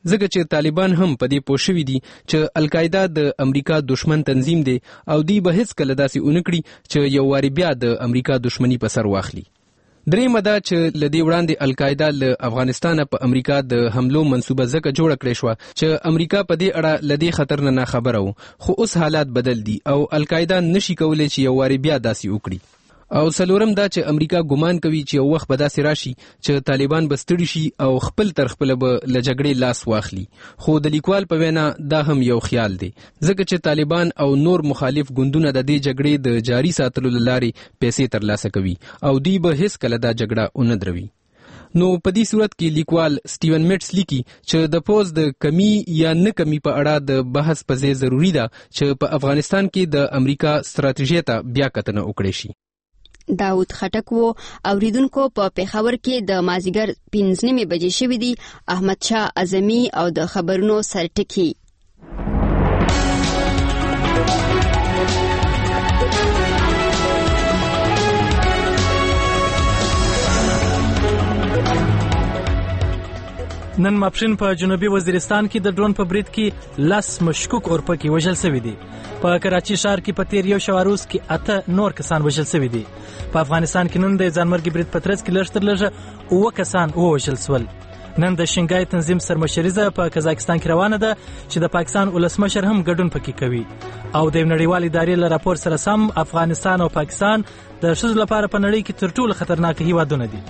ځکه چې طالبان هم په دې پوه شوي دي چې القاعده د امریکا دشمن تنظیم دی او دوی به هیڅکله داسې ونه کړي چې یو واري بیا د امریکا دشمنی په سر واخلي. درېیمه دا چې له دې وړاندې القاعده له افغانستانه په امریکا د حملو منصوبه ځکه جوړه کړې شوه چې امریکا په دې اړه له دې خطر نه ناخبره و، خو اوس حالات بدل دي او القاعده نشي کولی چې یو واري بیا داسې وکړي. او څلورم دا چې امریکا ګمان کوي چې یو وخت به داسې راشي چې طالبان به ستړي شي او خپل تر خپله به له جګړې لاس واخلي. خو د لیکوال په وینا دا هم یو خیال دی، ځکه چې طالبان او نور مخالف ګوندونه د دې جګړې د جاري ساتلو له لارې پیسې ترلاسه کوي او دوی به هیڅکله دا جګړه ونه دروي. نو په دې صورت کې لیکوال سټیون میټس لیکي چې د پوز د کمی یا نه کمی په اړه د بحث په ځای ضروری ده چې په افغانستان کې د امریکا ستراتیژۍ ته بیا کتنه وکړي شي. داود خټک وو. اوریدونکو په پیښور کې د مازیګر پنځه نیمې بجې شوې دي. احمد شاه اعظمي او د خبرونو سرټکی. نن ماپښین په جنوبي وزیرستان کې د ډرون په برید کې لس مشکوک اورپکي وژل شوي دي. په کراچي ښار کې په تیر یو شو روز کې اته نور کسان وژل شوي دي. په افغانستان کې نن د ځانمرګي برید په ترڅ کې لږ تر لږه اووه کسان ووژل شول. نن د شنګای تنظیم سرمشریزه په قزاقستان کې روانه ده چې د پاکستان ولسمشر هم ګډون پکې کوي او د نړیوال ادارې له راپور سره سم افغانستان او پاکستان د ښځو لپاره په نړۍ کې تر ټولو خطرناک هیوادونه دي.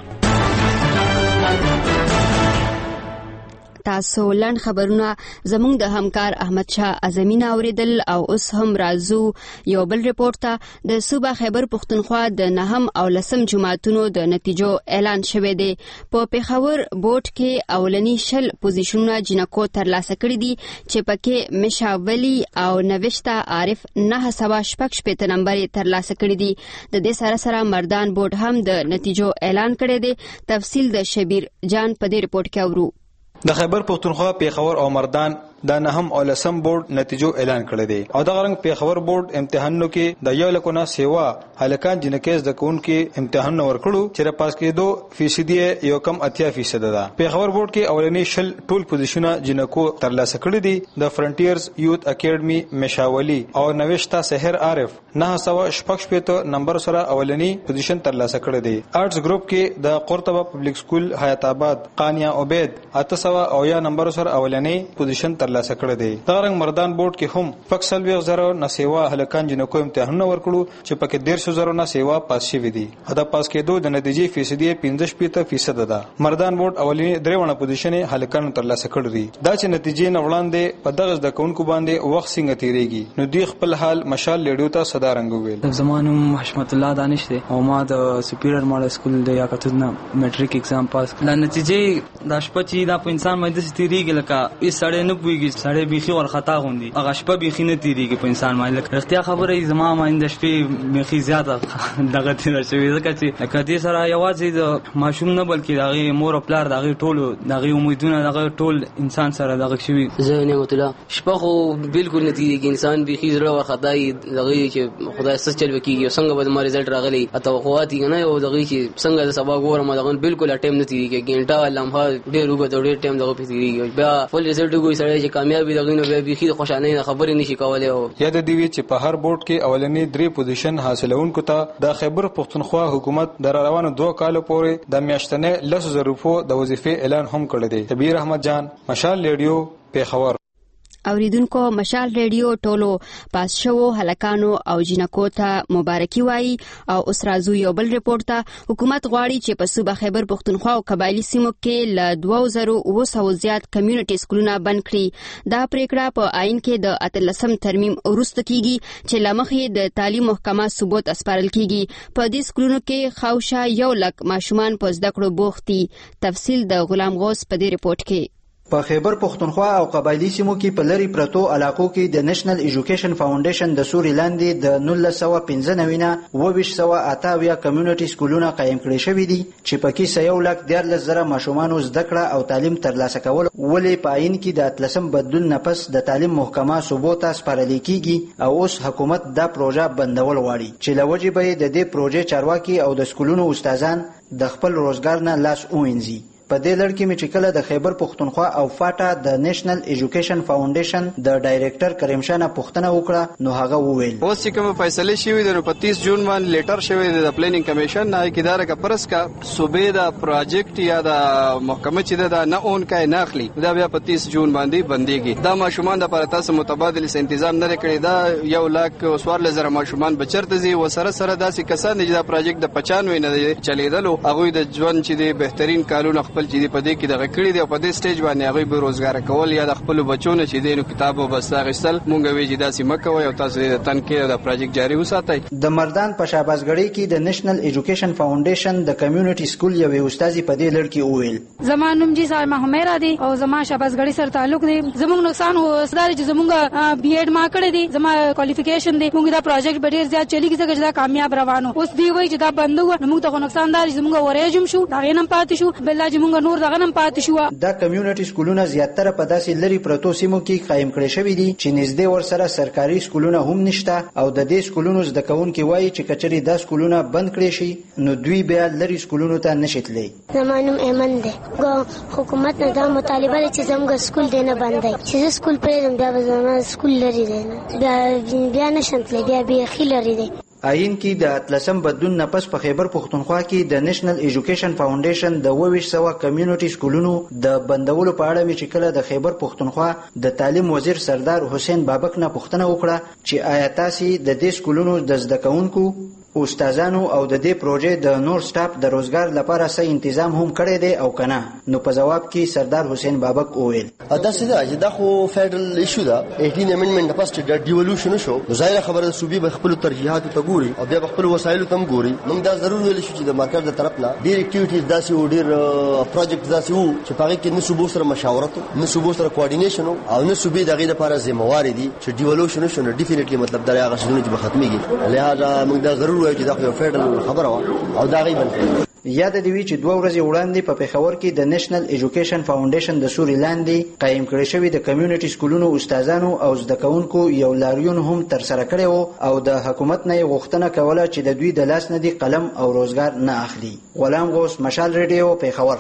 تاسو لن خبرونه زموږ د همکار احمد شاه اعظمي اوریدل او اوس هم راځو یو بل ریپورت ته. د صوبه خیبر پښتونخوا د نهم او لسم جماعتونو د نتیجو اعلان شوی دی. په پیښور بورډ کې اولنی شل پوزیشنونه جنکو ترلاسه کړي دي چې پکې مشاولی او نوشتا عارف نه سوا شپږ شپېته نمبر ترلاسه کړي دي. د دې سره سره مردان بورډ هم د نتیجو اعلان کړی دی. تفصیل د شبیر جان په دې ریپورت کې اورو. د خیبر پښتونخوا پیښور او مردان د نهم او لسم بورډ نتیجو اعلان کړی دی او د غرنګ پیښور بورډ امتحانونو کې د یو لکونه سیوا هلکان جنکیز د کوونکې امتحان ورکړو چې پاس کېدو فیصدي یو کم اتیا فیصد ده. پیښور بورډ کې اولنی شل ټول پوزیشنونه جنکو ترلاسه کړی دي. د فرنټیرز یوت اکیډمي مشاولی او نوشتا سحر عارف نه سوا شپږ شپېته نمبر سره اولنی پوزیشن ترلاسه کړی دی. آرټس ګروپ کې د قرطبه پبلک سکول حیات آباد قانیا عبید اته سوا او یا نمبر سره اولنی پوزیشن ترلاسه کړی دی. د غرنګ مردان بورډ کې هم فکسل ویغ زره نسیوا هلکان جنکو امتحانونه ورکړو چې پکې ډیر شو زره نسیوا پاس شوی دي. دا پاس کېدو د نتیجې فیصدي پنځه شپېته فیصد ده. مردان بورډ اولنی درېونه پوزیشن هلکان ترلاسه کړی دي. دا چې نتیجې نه وړاندې په دغه د کونکو باندې وخت څنګه تیریږي نو دوی خپل حال مشال لیډیو ته صدا رنګ ویل. زمانم حشمت الله دانش دی او ما د سپیریور ماډل سکول د یاکتونه میټریک ایگزام پاس. دا نتیجې د شپه چې دا په انسان باندې تیریږي لکه هیڅ سړی نه پوهېږي، سړی بیخي ورخطا غوندي هغه شپه بیخي نه تیریږي په انسان باندې. لکه رښتیا خبره یې زما باندې د شپې بیخي زیاته دغه تېره شوې ځکه چې لکه دې سره یوازې د ماشوم نه بلکې د هغې مور او پلار د هغې ټولو د هغې امیدونه د هغه ټول انسان سره دغه شوي. زه نعمت الله شپه خو بالکل نه تیریږي، انسان بیخي زړه ورخطا وي د هغې چې خدای څه چل به کېږي او څنګه به زما رزلټ راغلی توقعات یې که نه او د هغې چې څنګه زه سبا ګورم دغه بالکل ټایم نه تیریږي، ګنټه لمحه ډېر اوږد او ډېر ټایم دغه پې تیریږي. بیا فل رزلټ وګوري سړی چې کامیاب وي دغې نو بیا بیخي د خوشحالۍ نه خبرې نشي کولی. یاد دې وي چې په هر بورډ کې اولنی درې پوزیشن حاصلونکو ته د خیبر پښتونخوا حکومت د روانو دوه کالو پورې د میاشتنې لس زره روپو د وظیفې اعلان هم کړی دی. شبیر احمد جان، مشال ریډیو، پیښور. اوریدونکو مشال ریډیو ټولو پاس شوو هلکانو او جنکو ته مبارکي وایي. او اوس راځو یو بل ریپورت ته. حکومت غواړي چې په صوبه خیبر پښتونخوا او قبایلي سیمو کې له دوه زره اووه سوه زیات کمیونټي سکولونه بند کړي. دا پریکړه په آئین کې د اتلسم ترمیم وروسته کیږي چې له مخې د تعلیم محکمه ثبوت اسپارل کیږي. په دې سکولونو کې خاوشا یو لک ماشومان په زده کړو بوخت دي. تفصیل د غلام غوث په دې ریپورت کې. په خیبر پښتونخوا او قبایلی سیمو کې په لری پرتو علاقو کې د نېشنل ایجوکیشن فاونډیشن د سوري لاندې د نولس سوه پنځه نوي نه اووه ویشت سوه اته اویا کمیونټي سکولونه قایم کړي شوي دي چې پکې سه یو لک دیارلس زره ماشومانو زده کړه او تعلیم ترلاسه کول ولې په آئین کې د اتلسم بدلون نه پس د تعلیم محکمه ثبوت اسپارلې کیږي او اوس حکومت دا پروژه بندول غواړي چې له وجې به د دې پروژې چارواکي او د سکولونو استادان د خپل روزګار نه لاس ووینځي. په دې لړ کې مې چې کله د خیبر پښتونخوا او فاټا د نېشنل ایجوکیشن فاونډیشن د ډایریکټر کریم شاه نه پوښتنه وکړه نو هغه وویل اوس چې کوم فیصله شوې ده په تیس جون باندې لیټر شوی دی د پلانینګ کمیشن نه کې اداره کا پرس کا صوبې دا پروجیکټ یا د محکمه چې دا نه اون کای نه اخلي دا بیا په تیس جون باندې بنديږي دا ماشومان د لپاره تاسو متبادل تنظیم نه کړی دا یو لاک سوار لزر ماشومان بچرته زی و سره سره داسې کسان چې دا پروجیکټ د پچانوي نه چلیدلو هغه د ژوند چې د بهترین کارونه خپل چې په دې کې دغه کړی دی په دې سټیج باندې هغه به روزګار کول یا د خپل بچونو چې دینو کتابو بس اخیستل مونږ وی چې داسې مکوي او تاسو د تنکي د پروجیکټ جاری وساتئ. د مردان په شاباسګړی کې د نېشنل ایجوکیشن فاونډیشن د کمیونټي سکول یو استاد په دې لړ کې وویل زمانوم جی سالما همیرا دی او زما شاباسګړی سره تعلق دی زموږ نقصان هو صدر چې زموږ بی ایډ ما کړی دی زما کوالیفیکیشن دی موږ دا پروجیکټ ډیر زیات چلیږي چې دا کامیاب روانو اوس دی وای چې دا بند و موږ ته نقصان دار زموږ ورېجم شو دا غنم پاتې شو بل چې موږ نور دا غنم پاتې شو. دا کمیونټي سکولونه زیاتره په داسې لری پروتو سیمو کې قائم کړي شوی دي چې نږدې ورسره سرکاري سکولونه هم نشته او د دې سکولونو زده کوونکي وایي چې کچري دا سکولونه بند کړي شي نو دوی بیا لری سکولونو ته نشیتلی. زمانوم ایمن دی حکومت نه دا مطالبه چې زموږ سکول دی نه بندای چې سکول پرې بیا زموږ سکول لري دی بیا بیا نشنتلی بیا بیا خلری دی. آئین کې د اتلسم بدلون نه پس په خیبر پښتونخوا کې د نېشنل ایجوکیشن فاونډیشن د اووه سوه کمیونټي سکولونو د بندولو په اړه مې چې کله د خیبر پښتونخوا د تعلیم وزیر سردار حسین بابک نه پوښتنه وکړه چې آیا تاسو د دې سکولونو د زده کوونکو استادانو او د دې پروژې د نور سټاف د روزګار لپاره څه تنظیم هم کړی دی او کنه نو په جواب کې سردار حسین بابک وویل دا څه ده چې دا خو فیډرل ایشو ده اټین امندمنت پاس د ډیولوشن شو ظاهر خبره صوبې به خپل ترجیحات ته ګوري او بیا خپل وسایل ته ګوري موږ دا ضرور ویل شو چې د مارکیټ د طرف نه ډیر اکټیویټیز داسې او ډیر پروجیکټ داسې وو چې په هغه کې نه صوبو سره مشاورت نه صوبو سره کوارډینیشن او نه صوبې دغه لپاره ذمہوار دي چې ډیولوشن شو نو ډیفینیټلی مطلب دا هغه شنو چې ختميږي لہذا موږ دا ضرور وایو چې دا یو فیډرل خبره او دا غي بنکړي. یاد دی وی چې دوه ورځې وړاندې په پېښور کې د نېشنل ایجوکیشن فاونډیشن د سوري لاندې قائم کړی شوی د کمیونټي سکولونو استادانو او زده کوونکو یو لاریون هم تر سره کړی وو او د حکومت نه غوښتنه کوله چې د دوی د لاس نه دی قلم او روزګار نه اخلي. غلام غوث مشال ریډیو پېښور.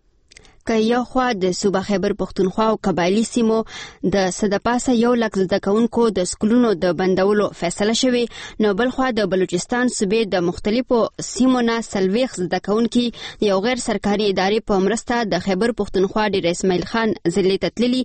که یو خوا د صوبه خیبر پښتونخوا او قبایلی سیمو د صدپاسه یو لک زده کوونکو د سکولونو د بندولو فیصله شوی نو بل خوا د بلوچستان صوبې د مختلفو سیمو نه سلويخ زده کوونکي یو غیر سرکاري ادارې په مرسته د خیبر پښتونخوا ډیر اسماعیل خان ضلع تتللی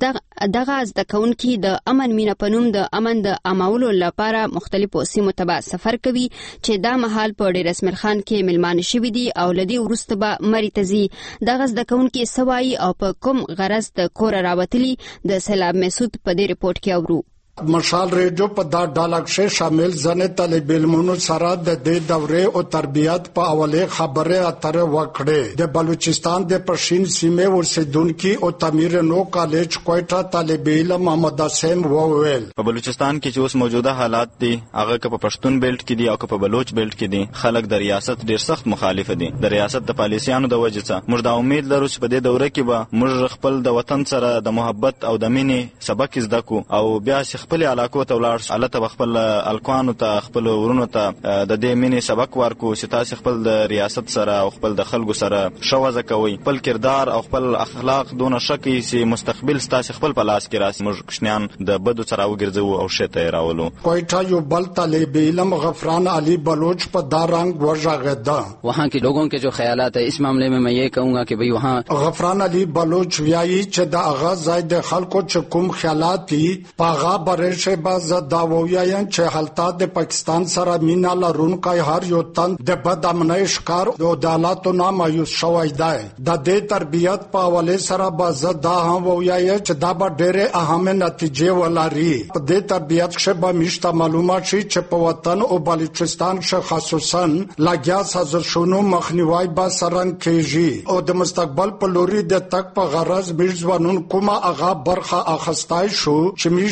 دغه زده کوونکي د امن مینه پنوم د امن د عامولو لپاره مختلفو سیمو ته سفر کوي چې دا مهال په ډیر اسماعیل خان کې ملمان شوی دي او لدی ورسته به مریتزي دغه زده کوونکي سوای او په کوم غرض د کور راوتلی د سیلاب مسعود په دې ریپورت کې اورو. مشال ریډیو په دا ډالکشه شامل ځنه طالب علمونو سره د دې دورې او تربیات په اوله خبره اتره وکړه. د بلوچستان د پښین سیمه ورسېدونکو او تعمیر نو کالج کوټه طالب علم محمد حسین وویل په بلوچستان کې چې اوس موجوده حالات دي هغه که په پښتون بیلټ کې دي او که په بلوچ بیلټ کې دي خلک د ریاست ډیر سخت مخالف دي د ریاست د پالیسیانو د وجې څخه موږ دا امید لرو چې په دې دوره کې به موږ خپل د وطن سره د محبت او د مینې سبق زده کو او بیا خپل علاقو ته ولاړ شو الته خپل الکوانو ته خپل ورونو ته د دې مینې سبق ورکو چې تاسو خپل د ریاست سره او خپل د خلکو سره شوازه کوي خپل کردار او خپل اخلاق دونه شکی چې مستقبل تاسو خپل په لاس کې راسي موږ کشنیان د بدو سره وګرځو او شته راولو. کوئٹہ یو بل طالب علم غفران علی بلوچ په دارنګ وژغدا وہاں کے لوگوں کے جو خیالات ہے اس معاملے میں میں یہ کہوں گا کہ بھئی وہاں غفران علی بلوچ ویایي چې د اغاز زائد خلکو چې کوم خیالات دي پاغا برشه باز داویاین چې حالات د پاکستان سره مینا لرونکای هر یو تن د بد امنۍ شکار او د حالاتو نه مایوس شوی دی. د دې تربیت په حواله سره باز دا هم ویایي چې دا به ډېرې اهمه نتیجې ولري. په دې تربیت کې به مشته معلومات شي چې په وطن او بلوچستان کې خصوصا لګیا سازشونو مخنیوي به سرنګ کېږي او د مستقبل په لوري د تک په غرض میرزوانون کومه هغه برخه اخستای شو چې میجو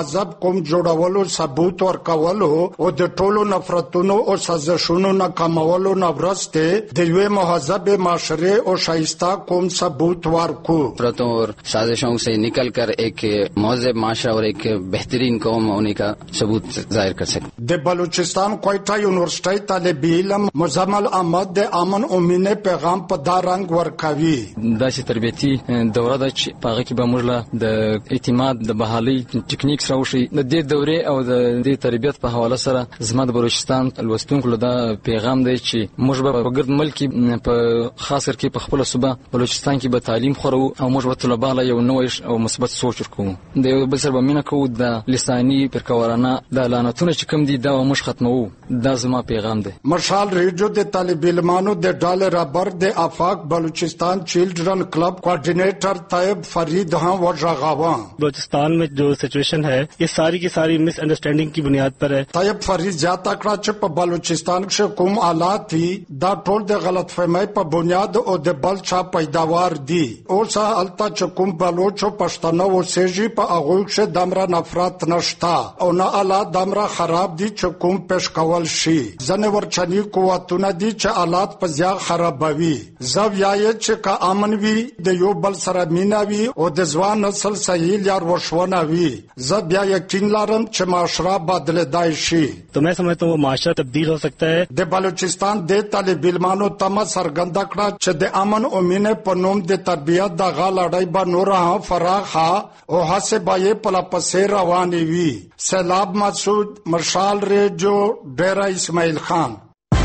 مهذب قوم جوړولو ثبوت ورکولو او د ټولو نفرتونو او سازشونو نه کمولو نه ورسته د یو مهذب معاشره او شایسته قوم ثبوت ورکو نفرتوں اور سازشوں سے نکل کر ایک مہذب معاشرہ اور ایک بہترین قوم ہونے کا ثبوت ظاہر کر سکتے. د بلوچستان کوئٹہ یونیورسٹی طالب علم مزمل احمد د امن او مینه پیغام په دا رنگ ورکوي. داسې تربیتی دوره ده چې په هغه کې به موږ له د اعتماد د بحالي ټیکنیکس راوشي. د دې دورې او د دې تربیت په حواله سره زما د بلوچستان لوستونکو له دا پیغام دی چې موږ به په ګرد ملک په خاص کر کې په خپل صوبه بلوچستان کې به تعلیم خورو او موږ به طلبه له یو نوې او مثبت سوچ ورکوو. د یو بل سره به مینه کوو. د لساني پرکورانه د لعنتونو چې کوم دي دا موږ ختموو. دا زما پیغام دی. مشال ریډیو د طالب علمانو د ډالر رابر د افاق بلوچستان چلڈرن کلب کوارڈینیٹر طیب فرید ہاں وجراغاواں. بلوچستان میں جو سچویشن ہے یہ ساری کی ساری مس انڈرسٹینڈنگ کی بنیاد پر ہے. طیب فرید زیادہ کړه چې په بلوچستان کې کوم حالات دي دا ټول د غلط فهمۍ په بنیاد او د بل چا پیداوار دي. اوس هلته چې کوم بلوچ او پښتانه اوسېږي په هغوی کې دمره نفرت نشته او نه حالات دمره خراب دي چې کوم پیش کول شي. ځنې ورچني قوتونه دي چې حالات په زیات خرابوي. زو یای چې کا امن وي د یو بل سره مینا وي او د ځوان نسل صحیح لار وښونه وي. زه بیا یقین لرم چې معاشره بدلېدای شي. تو میں سمجھتا ہوں معاشرہ تبدیل ہو سکتا ہے. د بلوچستان د طالب علمانو تمه څرګنده کړه چې د امن او مینې په نوم د تربیت د غاړې به نور هم فراخه او هڅه به په لپسې روانې وي. سیلاب مسعود، مشال ریډیو، ډیره اسماعیل خان.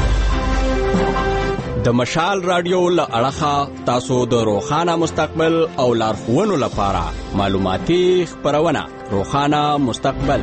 د مشال رادیو له اړخه تاسو د روښانه مستقبل او لارښوونو لپاره معلوماتي خپرونه روښانه مستقبل.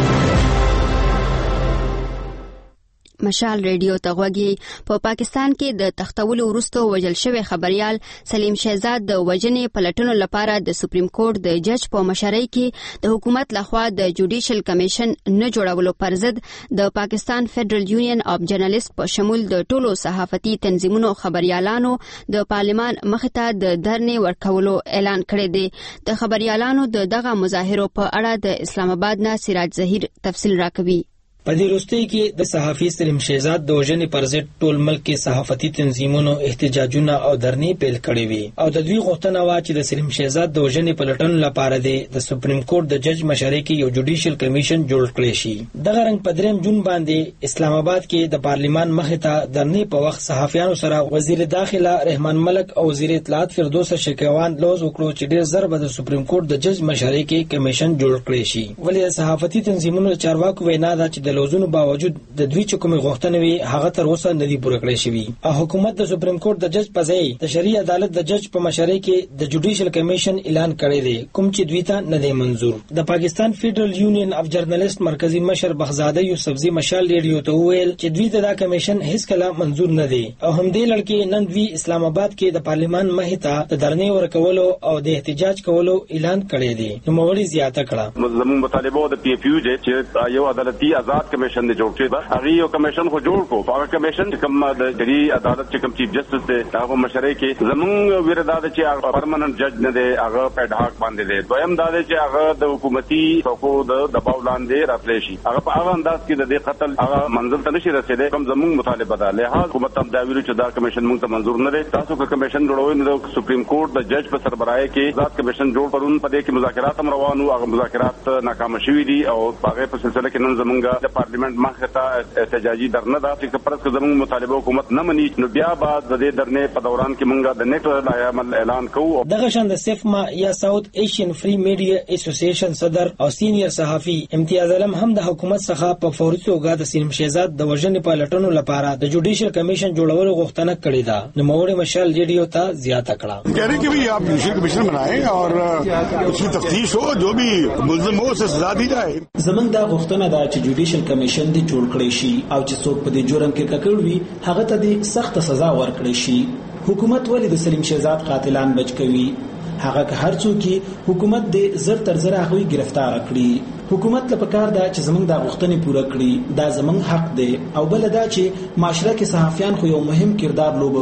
مشال ریډیو ته غوږی. په پاکستان کې د تختولو وروسته وژل شوی خبريال سلیم شهزاد د وژنې پلټنو لپاره د سپریم کورټ د جج په مشرۍ کې د حکومت لخوا د جوډیشل کمیشن نه جوړولو پر ضد د پاکستان فدرل یونین اف جرنالست په شمول د ټولو صحافتي تنظیمونو خبريالانو د پارلمان مخې ته د درنې ورکولو اعلان کړی دی. د خبريالانو د دغه مظاهرو په اړه د اسلام آباد نه سراج ظهیر تفصیل راکوي. په دې وروستۍ کې د صحافي سلیم شهزاد د وژنې پر ضد ټول ملک کې صحافتي تنظیمونو احتجاجونه او درنې پیل کړې وي او د دوی غوښتنه وه چې د سلیم شهزاد د وژنې پلټنو لپاره د سپریم کورټ د جج مشرۍ کې یو جوډیشل کمیشن جوړ کړی شي. دغه رنګ په دریم جون باندې اسلام آباد کې د پارلیمان مخې ته درنې په وخت صحافیانو سره وزیر داخله رحمان ملک او وزیر اطلاعات فردوس شکیوان لوز وکړو چې ډېر ژر به د سپریم کورټ د جج مشرۍ کې کمیشن جوړ کړی شي. ولې د صحافتي تنظیمونو چارواکو وینا ده چې د لوزونو باوجود د دوی چې کومې غوښتنې وي هغه تر اوسه نه دي پوره کړې شوي او حکومت د سپریم کورټ د جج په ځای د شرعي عدالت د جج په مشرۍ کې د جوډیشل کمیشن اعلان کړی دی کوم چې دوی ته نه دی منظور. د پاکستان فدرل یونین اف جرنالست مرکزی مشر بخزاده یوسفزي مشال ریډیو ته وویل چې دوی ته دا کمیشن هیڅ کله منظور نه دی او همدې لړ کې نن دوی اسلام آباد کې د پارلیمان مخې ته د درنې ورکولو او د احتجاج کولو اعلان کړی دی. نوموړي زیاته کړه زموږ مطالبه د پی ایف یو چې یو عدالتي آزاد کمیشن د جوړ کړي دا هغه یو کمیشن خو جوړ کو هغه کمیشن چې کوم د شرعي عدالت چې کوم چیف جسټس دی هغه مشرۍ کې زموږ ویره دا چې هغه پرمننت جج نه دی هغه په ډاک باندې دی. دویم دا چې هغه د حکومتي څوکو د دباو لاندې راتلی شي هغه په هغه انداز کې د دې قتل هغه منزل ته نشي رسیدلی کوم زموږ مطالبه ده. لهدا حکومت هم دا ویلي چې دا کمیشن موږ ته منظور نه دی. تاسو که کمیشن جوړوئ نو د سپریم کورټ د جج په سربراهۍ کې ذات کمیشن جوړ پرون په دې کې مذاکرات هم روان وو هغه مذاکرات ناکام شوي دي او هغه په سلسله کې نن زموږ د پارلیمنت مخې ته احتجاجي درنه ده چې پرس که زموږ مطالبه حکومت نه مني نو بیا بعد د دې درنې په دوران کې موږ د نیټ عمل اعلان کوو. دغه شان د سیفما یا ساوث ایشین فری میډیا اسوسییشن صدر او سینیئر صحافي امتیاز علم هم د حکومت څخه په فوري توګه د سلیم شهزاد د وژنې په لټونو لپاره د جوډیشل کمیشن جوړولو غوښتنه کړې ده. نوموړي مشال ریډیو ته زیاته کړه کہہ رہے کہ بھئی آپ جوڈیشل کمیشن بنائیں اور اس کی تفتیش ہو جو بھی ملزم ہو اسے سزا دی جائے. زمونږ دا غوښتنه ده چې جوډیشل کمیشن دې جوړ کړی شي او چې څوک په دې جرم کې ککړ وي هغه ته دې سخت سزا ورکړي شي. حکومت ولې د سلیم شهزاد قاتلان بچ کوي؟ هغه که هر څوک حکومت دې زر تر زر هغوی گرفتار کړي. حکومت له پکار ده چې زمونږ دا غوښتنې پوره کړي دا زمونږ حق دی او بل دا چې معاشره کې صحافیان خو یو مهم کردار لوبوي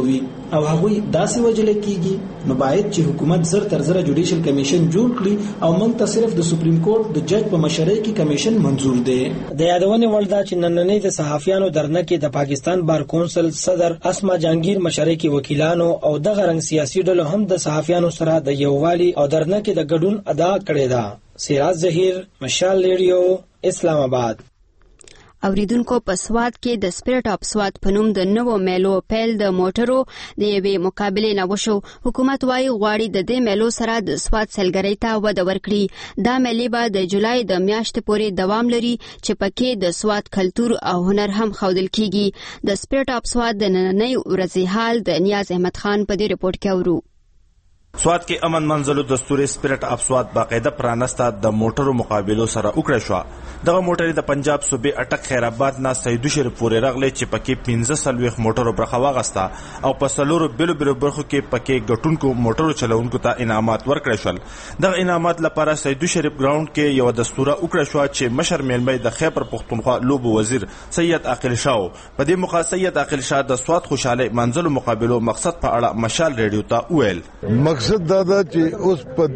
او هغوی داسې وجل کیږي، نو باید چې حکومت زر تر زر جوډیشل کمیشن جوړ کړي او موږ ته صرف د سپریم کورټ د جج په مشرۍ کې کمیشن منظور دی. د یادونې وړ ده چې نننۍ د صحافیانو درنه کې د پاکستان بار کونسل صدر اسما جهانگیر مشرۍ کې وکیلانو او دغه رنګ سیاسي ډلو هم د صحافیانو سره د یووالي او درنه کې د ګډون ادا کړې ده. سراج ظهیر، مشال ریډیو، اسلام آباد. اوریدونکو په سواد کې د سپیرټ اپ سواد په نوم د نوو میلو پیل د موټرو د یوې مقابلې نه وشو. حکومت وايي غواړي د دې میلو سره د سواد سیلګرۍ ته وده ورکړي. دا میلې به د جولای د میاشتې پورې دوام لري چې پکې د سواد کلتور او هنر هم ښودل کیږي. د سپیرټ اپ سواد د نننۍ ورځې حال د نیاز احمد خان په دې رپورټ کې اورو. سواد کې امن منزلو دستور سپیرټ اپ سواد باقاعده پرانسته د موټرو مقابلو سره وکړه شو. دغه موټر د پنجاب صوبې اټک خیرآباد نه سیدو شریف پورې راغلی چې پکې پنځه سلويخ موټرو برخه واغسته او په سلورو بیلو بیلو برخو کې پکې ګټونکو موټرو چلونکو ته انعامات ورکړل شول. دغه انعامات لپاره سیدو شریف ګراوند کې یو دستوره وکړه شو چې مشر میلمه د خیبر پختونخوا لوبو وزیر سید عاقل شاه په دې موخه سید عاقل شاه د سواد خوشاله منزلو مقابلو مقصد په اړه مشال ریډیو ته وویل. مقصد دا ده چې اوس په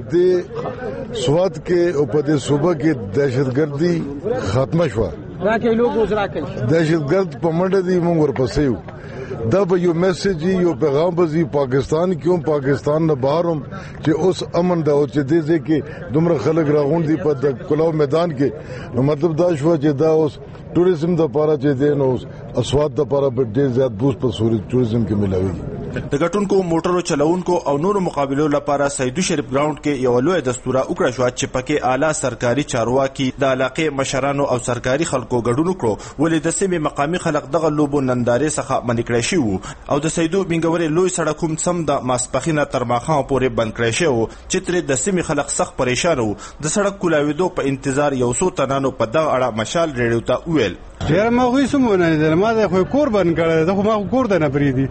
دې سواد کې او په دې صوبه کې دهشتګردي ختمه شو. راکې لوګو راکې دهشتګرد په منډه دی موږ ورپسې یو. دا به یو میسج یو پیغام به پاکستان کیوں پاکستان نه بهرم چې اوس امن دا او چې دې ځکه دومره خلک راغونډي په د کلاو میدان کې. نو مطلب دا شو چې دا اوس ټوریزم د لپاره چې دی نو اسواد د لپاره په ډېر زیات بوس په صورت ټوریزم کې ملاوي. د ګټونکو موټرو چلونکو او نورو مقابلو لپاره سیدو شریف ګراوند کې یو لوی دستوره وکړه شو چې پکې اعلی سرکاري چارواکي د علاقې مشرانو او سرکاري خلکو ګډون وکړو. ولې د سیمې مقامي خلک دغه لوبو نندارې څخه منع کړی شي او د سیدو بنګوري لوی سړک هم سم د ماسپخینه تر ماښام پورې بند کړی شي چې ترې د سیمې خلک سخت پریشان وو. د سړک کولاویدو په انتظار یو څو تنانو په دغه اړه مشال ریډیو ته وویل. ډېر ما خو سمونه نه ما د خو کور بند کړی ده خو ما کور ده نه پریدي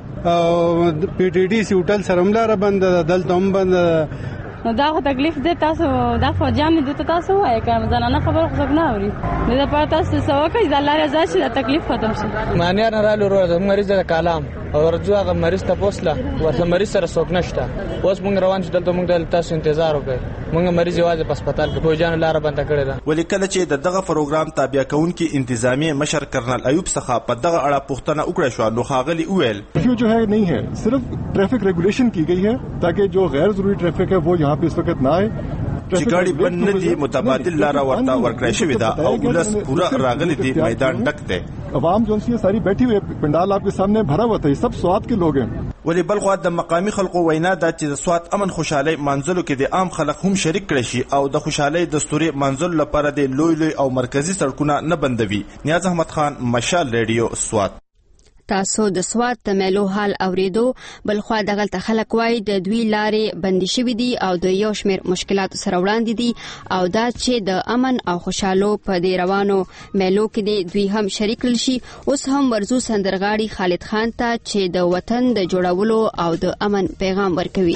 او پی ټی ډي سی هوټل سره هم لاره بند ده دلته هم بند ده. نو دا خو تکلیف دی تاسو دا خو جام نه دوته تاسو وایي کوم ځنانه خبر خو څنګه نه اوري دا په تاسو سوا کوي د الله رضا شي دا تکلیف ختم شي. مانیا نه رالو ورو مریض د کلام او ورجو هغه مریض ته پوسله ورته مریض سره څوک نشته. اوس موږ روان شو دلته موږ د تاسو انتظار وکړو. موږ مریض یوازې په هسپتال کې پوجان لاره بند کړی ده. ولې کله چې د دغه پروګرام تابع کونکي انتظامی مشر کرنل ایوب څخه په دغه اړه پوښتنه وکړه شو نو خاغلی وویل. کرفیو جو ہے نہیں ہے صرف ٹریفک ریگولیشن کی گئی ہے تاکہ جو غیر ضروری ٹریفک ہے وہ یہاں پہ اس وقت نہ آئے. چې ګاډي بند نه دي متبادل لاره ورته ورکړی شوې ده او ولس پورا راغلی دي میدان ډک دی. عوام جو سی ساری بیٹھی ہوئی پنڈال آپ کے سامنے بھرا ہوا تھا. یہ سب سواد کے لوگ ہیں. ولی بل خو د مقامی خلکو وینا ده چې د سواد امن خوشحالي منزلو کې د عام خلک هم شریک کړي شي او د خوشحالي دستوري منزل لپاره د لوی لوی او مرکزی سړکونه نه بندوي. نیاز احمد خان، مشال ریډیو، سواد. تاسو د سواد د میلو حال اوریدو. بل خو دغلته خلک وایي د دوی لارې بندي شوې دي او د یو شمېر مشکلاتو سره وړاندې دي او دا چې د امن او خوشحالو په دې روانو میلو کې دي دوی هم شریک کړل شي. اوس هم ورزو سندرغاړي خالد خان ته چې د وطن د جوړولو او د امن پیغام ورکوي.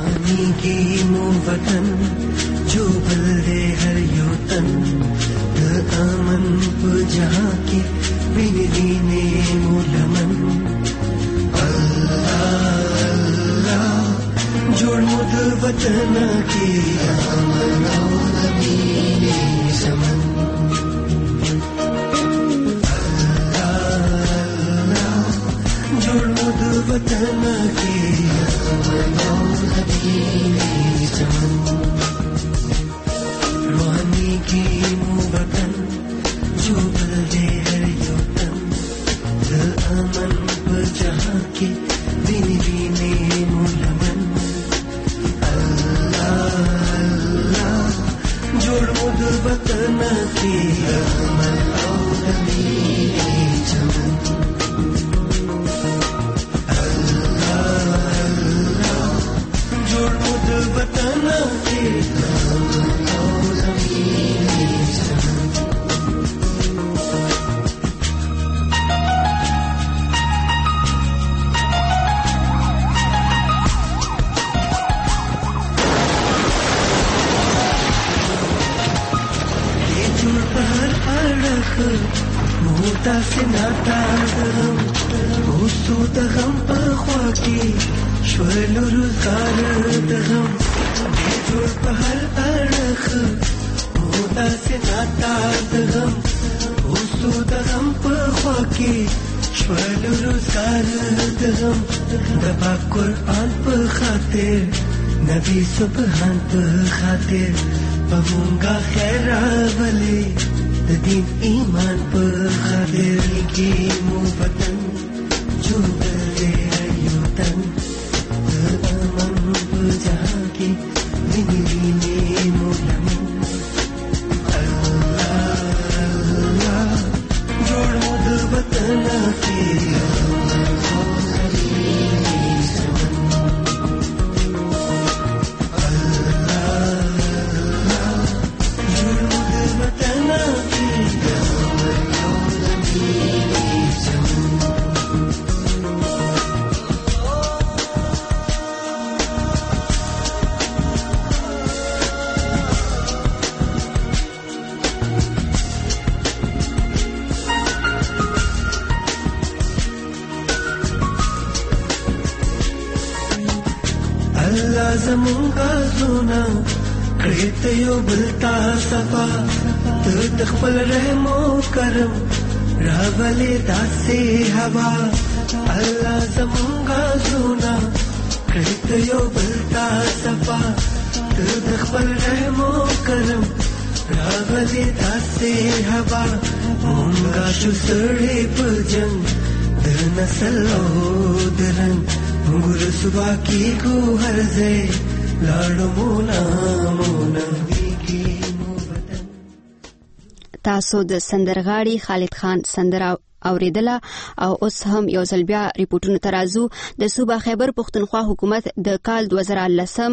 بندینه مولمن الله الله جوړ مو د وطن کې امن او نبی سمن الله الله جوړ مو د وطن کې امن او نبی سمن روحاني کې مو وطن جو بل دے امن پر جہاں کے بین بینے مولمن اللہ اللہ جوڑ مد وطن کے امن اور امین چمن اللہ اللہ جوڑ مد وطن کے امن اور امین چمن. موتا سناتا دغم اوسو دغم په خوا کې شولو روزګار دغم جوړ په هر اړخ موتا سناتا دغم اوسو دغم په خوا کې شولو روزګار دغم د پاک قرآن په خاطر نبی سبحان په خاطر پمونگا خیر راولی د دین ایمان په خاطر کې مو وطن جوړلې یو تن د امن په جهان کې ویني نه مولم الله الله جوړ مو د وطن کې زمونگا زونا کریت یو بلتا صفا تو خپل رحم و کرم راولی داسې هوا الله زمونگا زونا کریت یو بلتا صفا تو خپل رحم و کرم راولی داسې هوا مونگا شو سړې په جنگ د نسل او درنګ ګور صبح کی کو هر ځای لاړو مونا مونا تاسو د سندرغاړي خالد خان سندره اوریدله او اوس هم یو ځل بیا ریپورتونو ترازو د صوبه خیبر پختونخوا حکومت د کال دوه زره لسم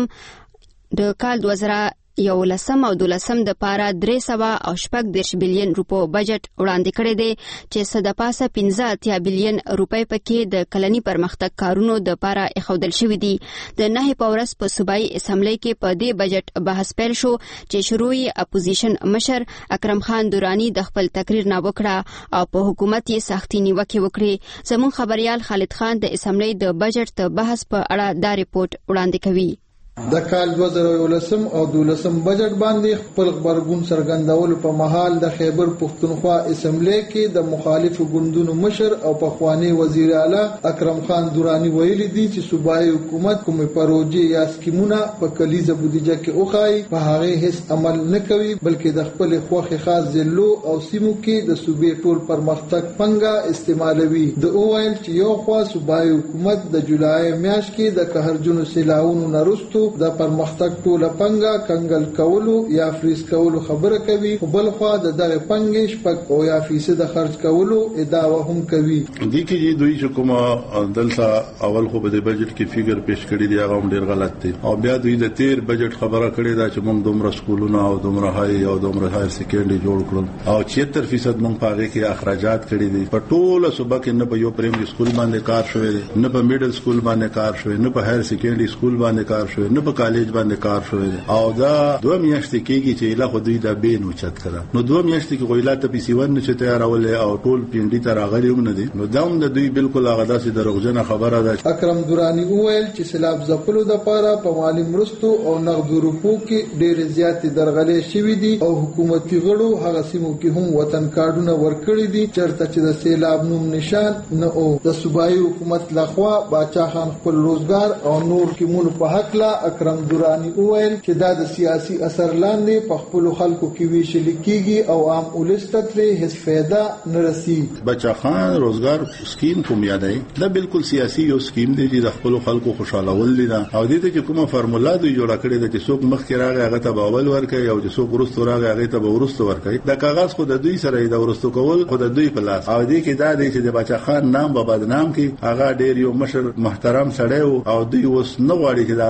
د کال دوه زره یو لسم او دولسم د پاره درې سوه او شپږ دېرش بلیون روپو بجټ وړاندې کړی دی چې څه د پاسه پنځه اتیا بلیون روپۍ پکې د کلني پرمختګ کارونو د پاره ایښودل شوي دي. د نهې په ورځ په صوبایي اسمبلی کې په دې بجټ بحث پیل شو چې شروع یې اپوزیشن مشر اکرم خان دورانی د خپل تقریر نه وکړه او په حکومت یې سختي نیوکې وکړې. زموږ خبريال خالد خان د اسمبلی د بجټ د بحث په اړه دا ریپورت وړاندې کوي. د کال دوه زره یولسم او دولسم بجټ باندې خپل خبرګون څرګندولو په مهال د خیبر پختونخوا اسمبلی کې د مخالفو ګوندونو مشر او پخوانی وزیر اعلی اکرم خان دورانی ویلي دي چې صوبایي حکومت کومې پروژې یا سکیمونه په کلیزه بودیجه کې اوخایي په هغه هیڅ عمل نه کوي بلکې د خپل خوخي خاص ضلعو او سیمو کې د صوبې ټول پرمختګ پنګه استعمالوي. د اوایل چې یو خوا صوبایي حکومت د جولای میاشت کې د قهرجنو سیلاونو نرستو د پرمختګ ټوله پنګه کنګل کولو یا فریز کولو خبره کوي خو بل خوا د دغه پنګې شپږ او یا فیصد خرج کولو ادعا هم کوي. دي کې دوی چې کومه دلته اول خو په بجټ کې فیګر پیش کړی دی هغه ډیر غلط دی او بیا دوی د تیر بجټ خبره کړې ده چې موږ دومره سکولونه او دومره هاي او دومره هایر سیکنډري جوړ کړل او چھیاتر فیصد موږ پاره کې اخراجات کړی دي په ټوله صوبه کې نه په یو پرایمري سکول باندې کار شوی نه په میډل سکول باندې کار شوی نه په هایر سیکنډري سکول باندې کار شوی نه په کالج باندې کار شوی او دا دوه میاشتې کېږي چې لا خو دوی دا بین اوچت کړه نو دوه میاشتې کې غویلا ته پیسې ونه چې تیارول او ټول پینډي ته راغلي هم نه دي نو دا هم د دوی بالکل هغه داسې دروغجنه خبره ده. اکرم دورانی وویل چې سیلاب ځپلو د پاره په مالی مرستو او نغدو روپو کې ډېر زیات درغلې شوې دي او حکومتي غړو هغه سیمو کې هم وطن کارډونه ورکړي دي چرته چې د سیلاب نوم نشان نه او د صوبایي حکومت لخوا باچا خان خپل روزګار او نور کې مون په حق لا اکرم دورانی وویل چې دا د سیاسي اثر لاندې په خپل خلکو کې ویشل کیږي او عام ولست ته هیڅ فایده نه رسي. بچا خان روزګار سکیم کوم یادای دا بالکل سیاسي یو سکیم دی چې د خپل خلکو خوشاله ول دي او دې ته چې کومه فارمولا دی جوړ کړی دی چې څوک مخکې راغی هغه ته باول ورکړي او چې څوک ورستو راغی هغه ته ورستو ورکړي دا کاغذ خو د دوی سره دی ورستو کول خو د دوی په لاس او دې کې دا دی چې د بچا خان نام په بدنام کې هغه ډیر یو مشر محترم سړی او دوی اوس نه غواړي چې دا هغه دومره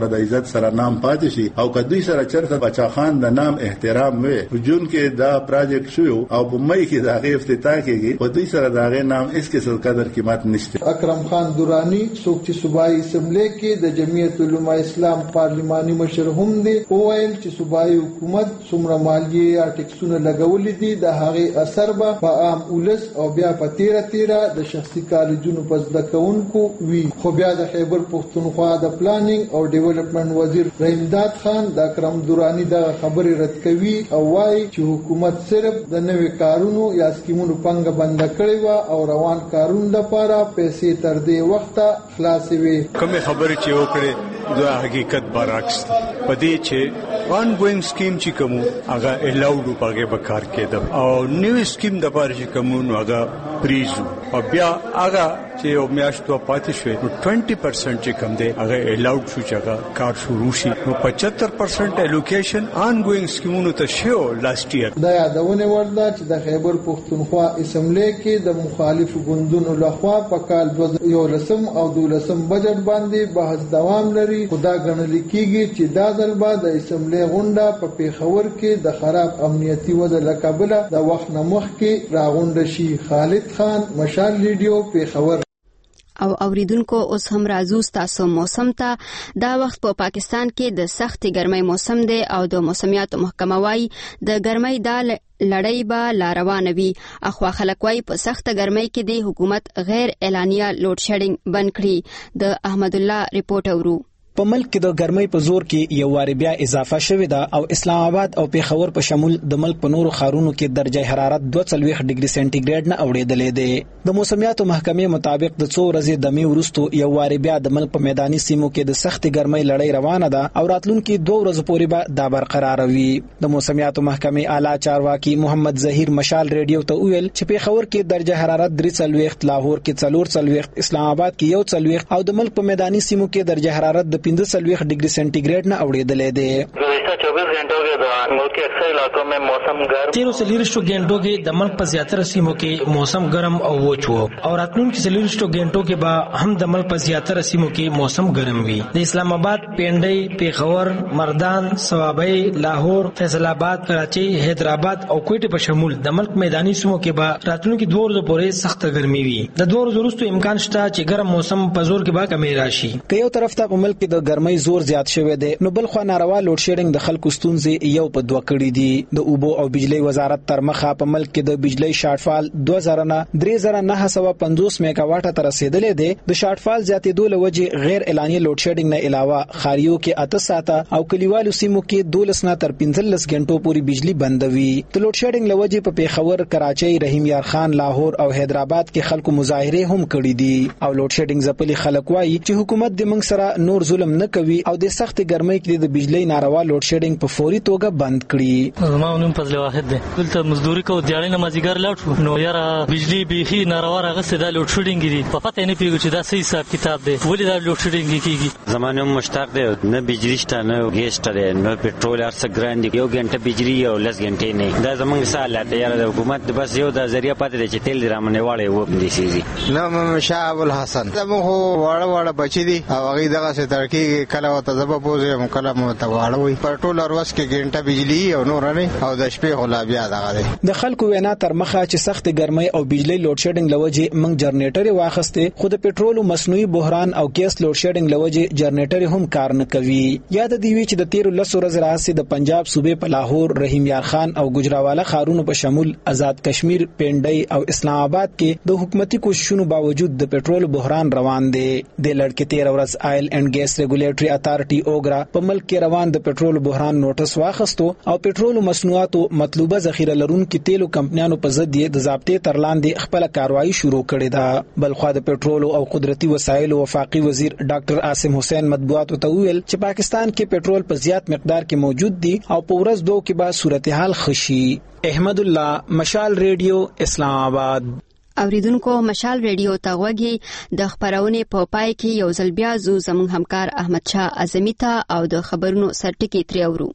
په د عزت سره نام پاتې شي او کدوې سره چرته بچا خان د نام احترام وي جون کې دا پروجیکټ شو او په مې کې دا غي افتتاح کېږي په دې سره دا غي نام اس کې څه قدر قیمت نشته. اکرم خان دورانی څوک چې صوبایي اسمبلی کې د جمعیت علماء اسلام پارلماني مشر هم دی او ویل چې صوبایي حکومت څومره مالیه یا ټیکسونه لګولې دي د هغه اثر به په عام ولس او بیا په تیره تیره د شخصي کالجونو په زده کوونکو وي. خو بیا د خیبر پښتونخوا د پلانینګ او ډیولپمنٹ وزیر رحیمداد خان د اکرم دورانی د خبرې رد کوي او وايي چې حکومت صرف د نوې کارونو یا سکیمونو پنګ بند کړی و او روان کارونو لپاره پیسې تر دې وخته خلاصې وي. کومه خبرې چې وکړي د حقیقت برعکس پدې چې وان ګوینګ سکیم چې کوم هغه الاوډ پاګه بکار کېده او نیو سکیم د پاره چې کوم نو هغه پریزو او بیا هغه چې یو میاشتو پاتې شوی نو بیس پرسنٹ چې کوم دی هغه الاوډ شو چې هغه کار شروع شي نو پچهتر پرسنٹ الوکیشن آن ګوینګ سکیمونو ته شو لاست ایئر. دا یادونه ورده چې د خیبر پښتونخوا اسمبلی کې د مخالفو ګوندونو لخوا په کال یو لسم او دولسم بجټ باندې بحث دوام لري. خدا غنل کیږي چې دا ځل بعد د اسمبلی غونډه په پیښور کې د خراب امنیتي وضع لکبله د وخت نه مخکې راغونډه شي. خالد خان، مشال ریډیو، پیښور. او اوریدونکو اوس هم راځو تاسو موسم ته. دا وخت په پا پاکستان کې د سخت ګرمۍ موسم دی او د موسمیاتو محکمه وايي د ګرمۍ دا لړۍ به لا روانه وي. اخوا خلک وايي په سخت ګرمۍ کې د حکومت غیر اعلانیه لوډ شیډینګ بند کړي. د احمد الله رپورټ اورو. په ملک کې د ګرمۍ په زور کې یو واری بیا اضافه شوې ده او اسلام آباد او پیښور په شمول د ملک په نورو ښارونو کې درجه حرارت دوه څلوېښت ډیګري سنټیګریډ نه اوړېدلې ده. د موسمیاتو محکمې مطابق د څو ورځې د می وروسته یو واری بیا د ملک په میداني سیمو کې د سخت ګرمۍ لړۍ روانه ده او راتلونکي دوه ورځې پورې به دا برقرار وي. د موسمیاتو محکمې اعلی چارواکي محمد ظهیر مشال ریډیو ته ویل چې پیښور کې درجه حرارت درې څلوېښت، لاهور کې څلور څلوېښت، اسلام آباد کې یو څلوېښت او د ملک په میداني سیمو کې درجه حرارت د پنځه څلوېښت ډیګري سنټیګریډ نه اوړېدلې ده. گزشتہ چوبیس घंटों के दौरान मुल्क के अक्सर इलाकों में मौसम गर्म تیرو سلیرشتو घंटों کې د ملک په زیاتره سیمو کې موسم ګرم او وچ وو او راتلونکي سلیرشتو घंटों کې به هم د ملک په زیاتره سیمو کې موسم ګرم وي. د اسلام آباد، پنډۍ، پیښور، مردان، صوابۍ، لاهور، فیصل آباد، کراچۍ، حیدرآباد او کوټه په شمول د ملک میداني سیمو کې به راتلونکي دوه ورځې پورې سخت ګرمي وي. د دوه ورځې وروسته امکان شته چې ګرم موسم په زور کې به کمی راشي. که یو طرف ته په ملک کې د ګرمۍ زور زیات شوی دی نو بل خو ناروا لوډ شیډینګ د خلکو ستونزې یو په دوه کړي دي. د اوبو او بجلی وزارت تر مخه په ملک کې د بجلی شارټفال دوه زره نه درې زره نهه سوه پنځوس میگا واټه ته رسیدلې دی. د شارټفال زیاتېدو له وجې غیر اعلاني لوډ شیډینګ نه علاوه خاریو کې اته ساعته او کلیوالو سیمو کې دولس نه تر پنځلس غنټو پورې بجلی بندوي. د لوډ شیډینګ له وجې په پیښور، کراچۍ، رحیم یار خان، لاهور او حیدرآباد کې خلکو مظاهره هم کړي دي او لوډ شیډینګ ځپلي خلک وایي چې حکومت د موږ سره نور ظلم نه کوي او د سخت ګرمۍ کې د بجلی ناروا لوډ شیډینګ په فوري توګه بند کړي. زما نوم فضل واحد دی. دلته مزدوري کوو، دیاړۍ نه مازدیګر لاړ شو نو یاره بجلی بیخي ناروا راغستې دا لوډ شیډینګ دي. په پته نه پوهېږو چې دا څه حساب کتاب دی، ولې دا لوډ شیډینګ کېږي. زما نوم مشتاق دی. نه بجلی شته، نه ګیس شته دی، نه پټرول، هر څه ګران دي. یو غنټه بجلی او لس غنټې نه. دا زموږ څه حالت دی یاره. د حکومت بس یو د ذریعه پاتې دی چې تیل دې رامنې واړې وپندې سیزي. نوم شاه ابوالحسن. زموږ خو واړه واړه بچي دي او هغوی دغسې ترکېږي. کله ورته زه به پوځ کله مو ته واړه وي. پر ټول ورځ کې غنټه بجلی او نور نه او د شپې خو لا بیا دغه دی. د خلکو وینا تر مخه چې سخت ګرمۍ او بجلی لوډ شیډینګ له وجې موږ جنریټر واخیستې خو د پټرولو مصنوعي بحران او ګیس لوډ شیډینګ له وجې جنریټر هم کار نه کوي. یاد دی وی چې د تیرو لسو ورځې راهیسې د پنجاب صوبې په لاهور، رحیم یار خان او ګجراواله ښارونو په شمول آزاد کشمیر، پنډۍ او اسلام آباد کې د حکومتي کوششونو باوجود د پټرولو بحران روان دی. د لړ کې تیر ورځ آیل اینڈ ګیس ریګولیټري اتارټي اوګرا په ملک کې روان د پټرولو بحران نوټس واخیستو او پټرولو مصنوعاتو مطلوبه ذخیره لرونکو تیلو کمپنیانو په ضد یې د ضابطې تر لاندې خپل کاروایی شروع کړې ده. بلخوا د پټرولو او قدرتي وسایلو وفاقي وزیر ډاکټر عاصم حسین مطبوعاتو ته ویل چې پاکستان کې پټرول په زیات مقدار کې موجود دي او په ورځ دوه کې به صورتحال خشي. احمد الله، مشال ریډیو، اسلام آباد. اوریدونکو مشال ریډیو ته غوږی د خبرونې په پای کې یو ځل بیا زو زموږ همکار احمد شاه اعظمي ته او د خبرونو سرټکی ترې اورو.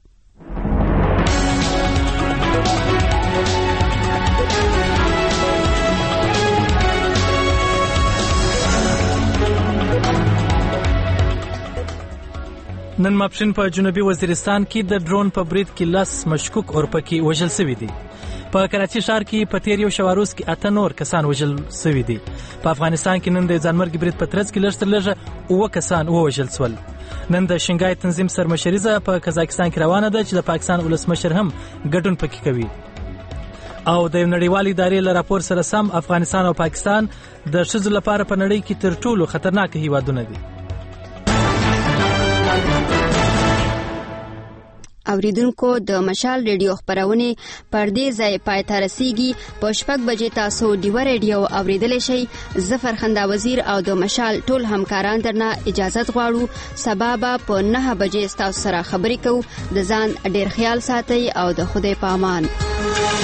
نن ماپښین په جنوبي وزیرستان کې د ډرون په برید کې لس مشکوک اورپکي وژل شوي دي. په کراچي ښار کې په تیر یو شواروز کې اته نور کسان وژل شوي دي. په افغانستان کې نن د ځانمرګي برید په ترڅ کې لږ تر لږه اووه کسان ووژل شول. نن د شنګای تنظیم سرمشریزه په قزاقستان کې روانه ده چې د پاکستان ولسمشر هم ګډون پکې کوي. او د نړیوال ادارې له راپور سره سم افغانستان او پاکستان د ښځو لپاره په نړۍ کې تر ټولو خطرناک هیوادونه دي. اوریدونکو د مشال ریډیو خبرونه پر دې ځای پای ته رسیږي. په شپږ بجې تاسو ډیوه ریډیو اوریدلی شئ. زفر خندا وزیر او د مشال ټول همکاران درنه اجازت غواړو. سبا به په نهه بجې تاسو سره خبرې کوو. د ځان ډیر خیال ساتئ او د خدای په امان.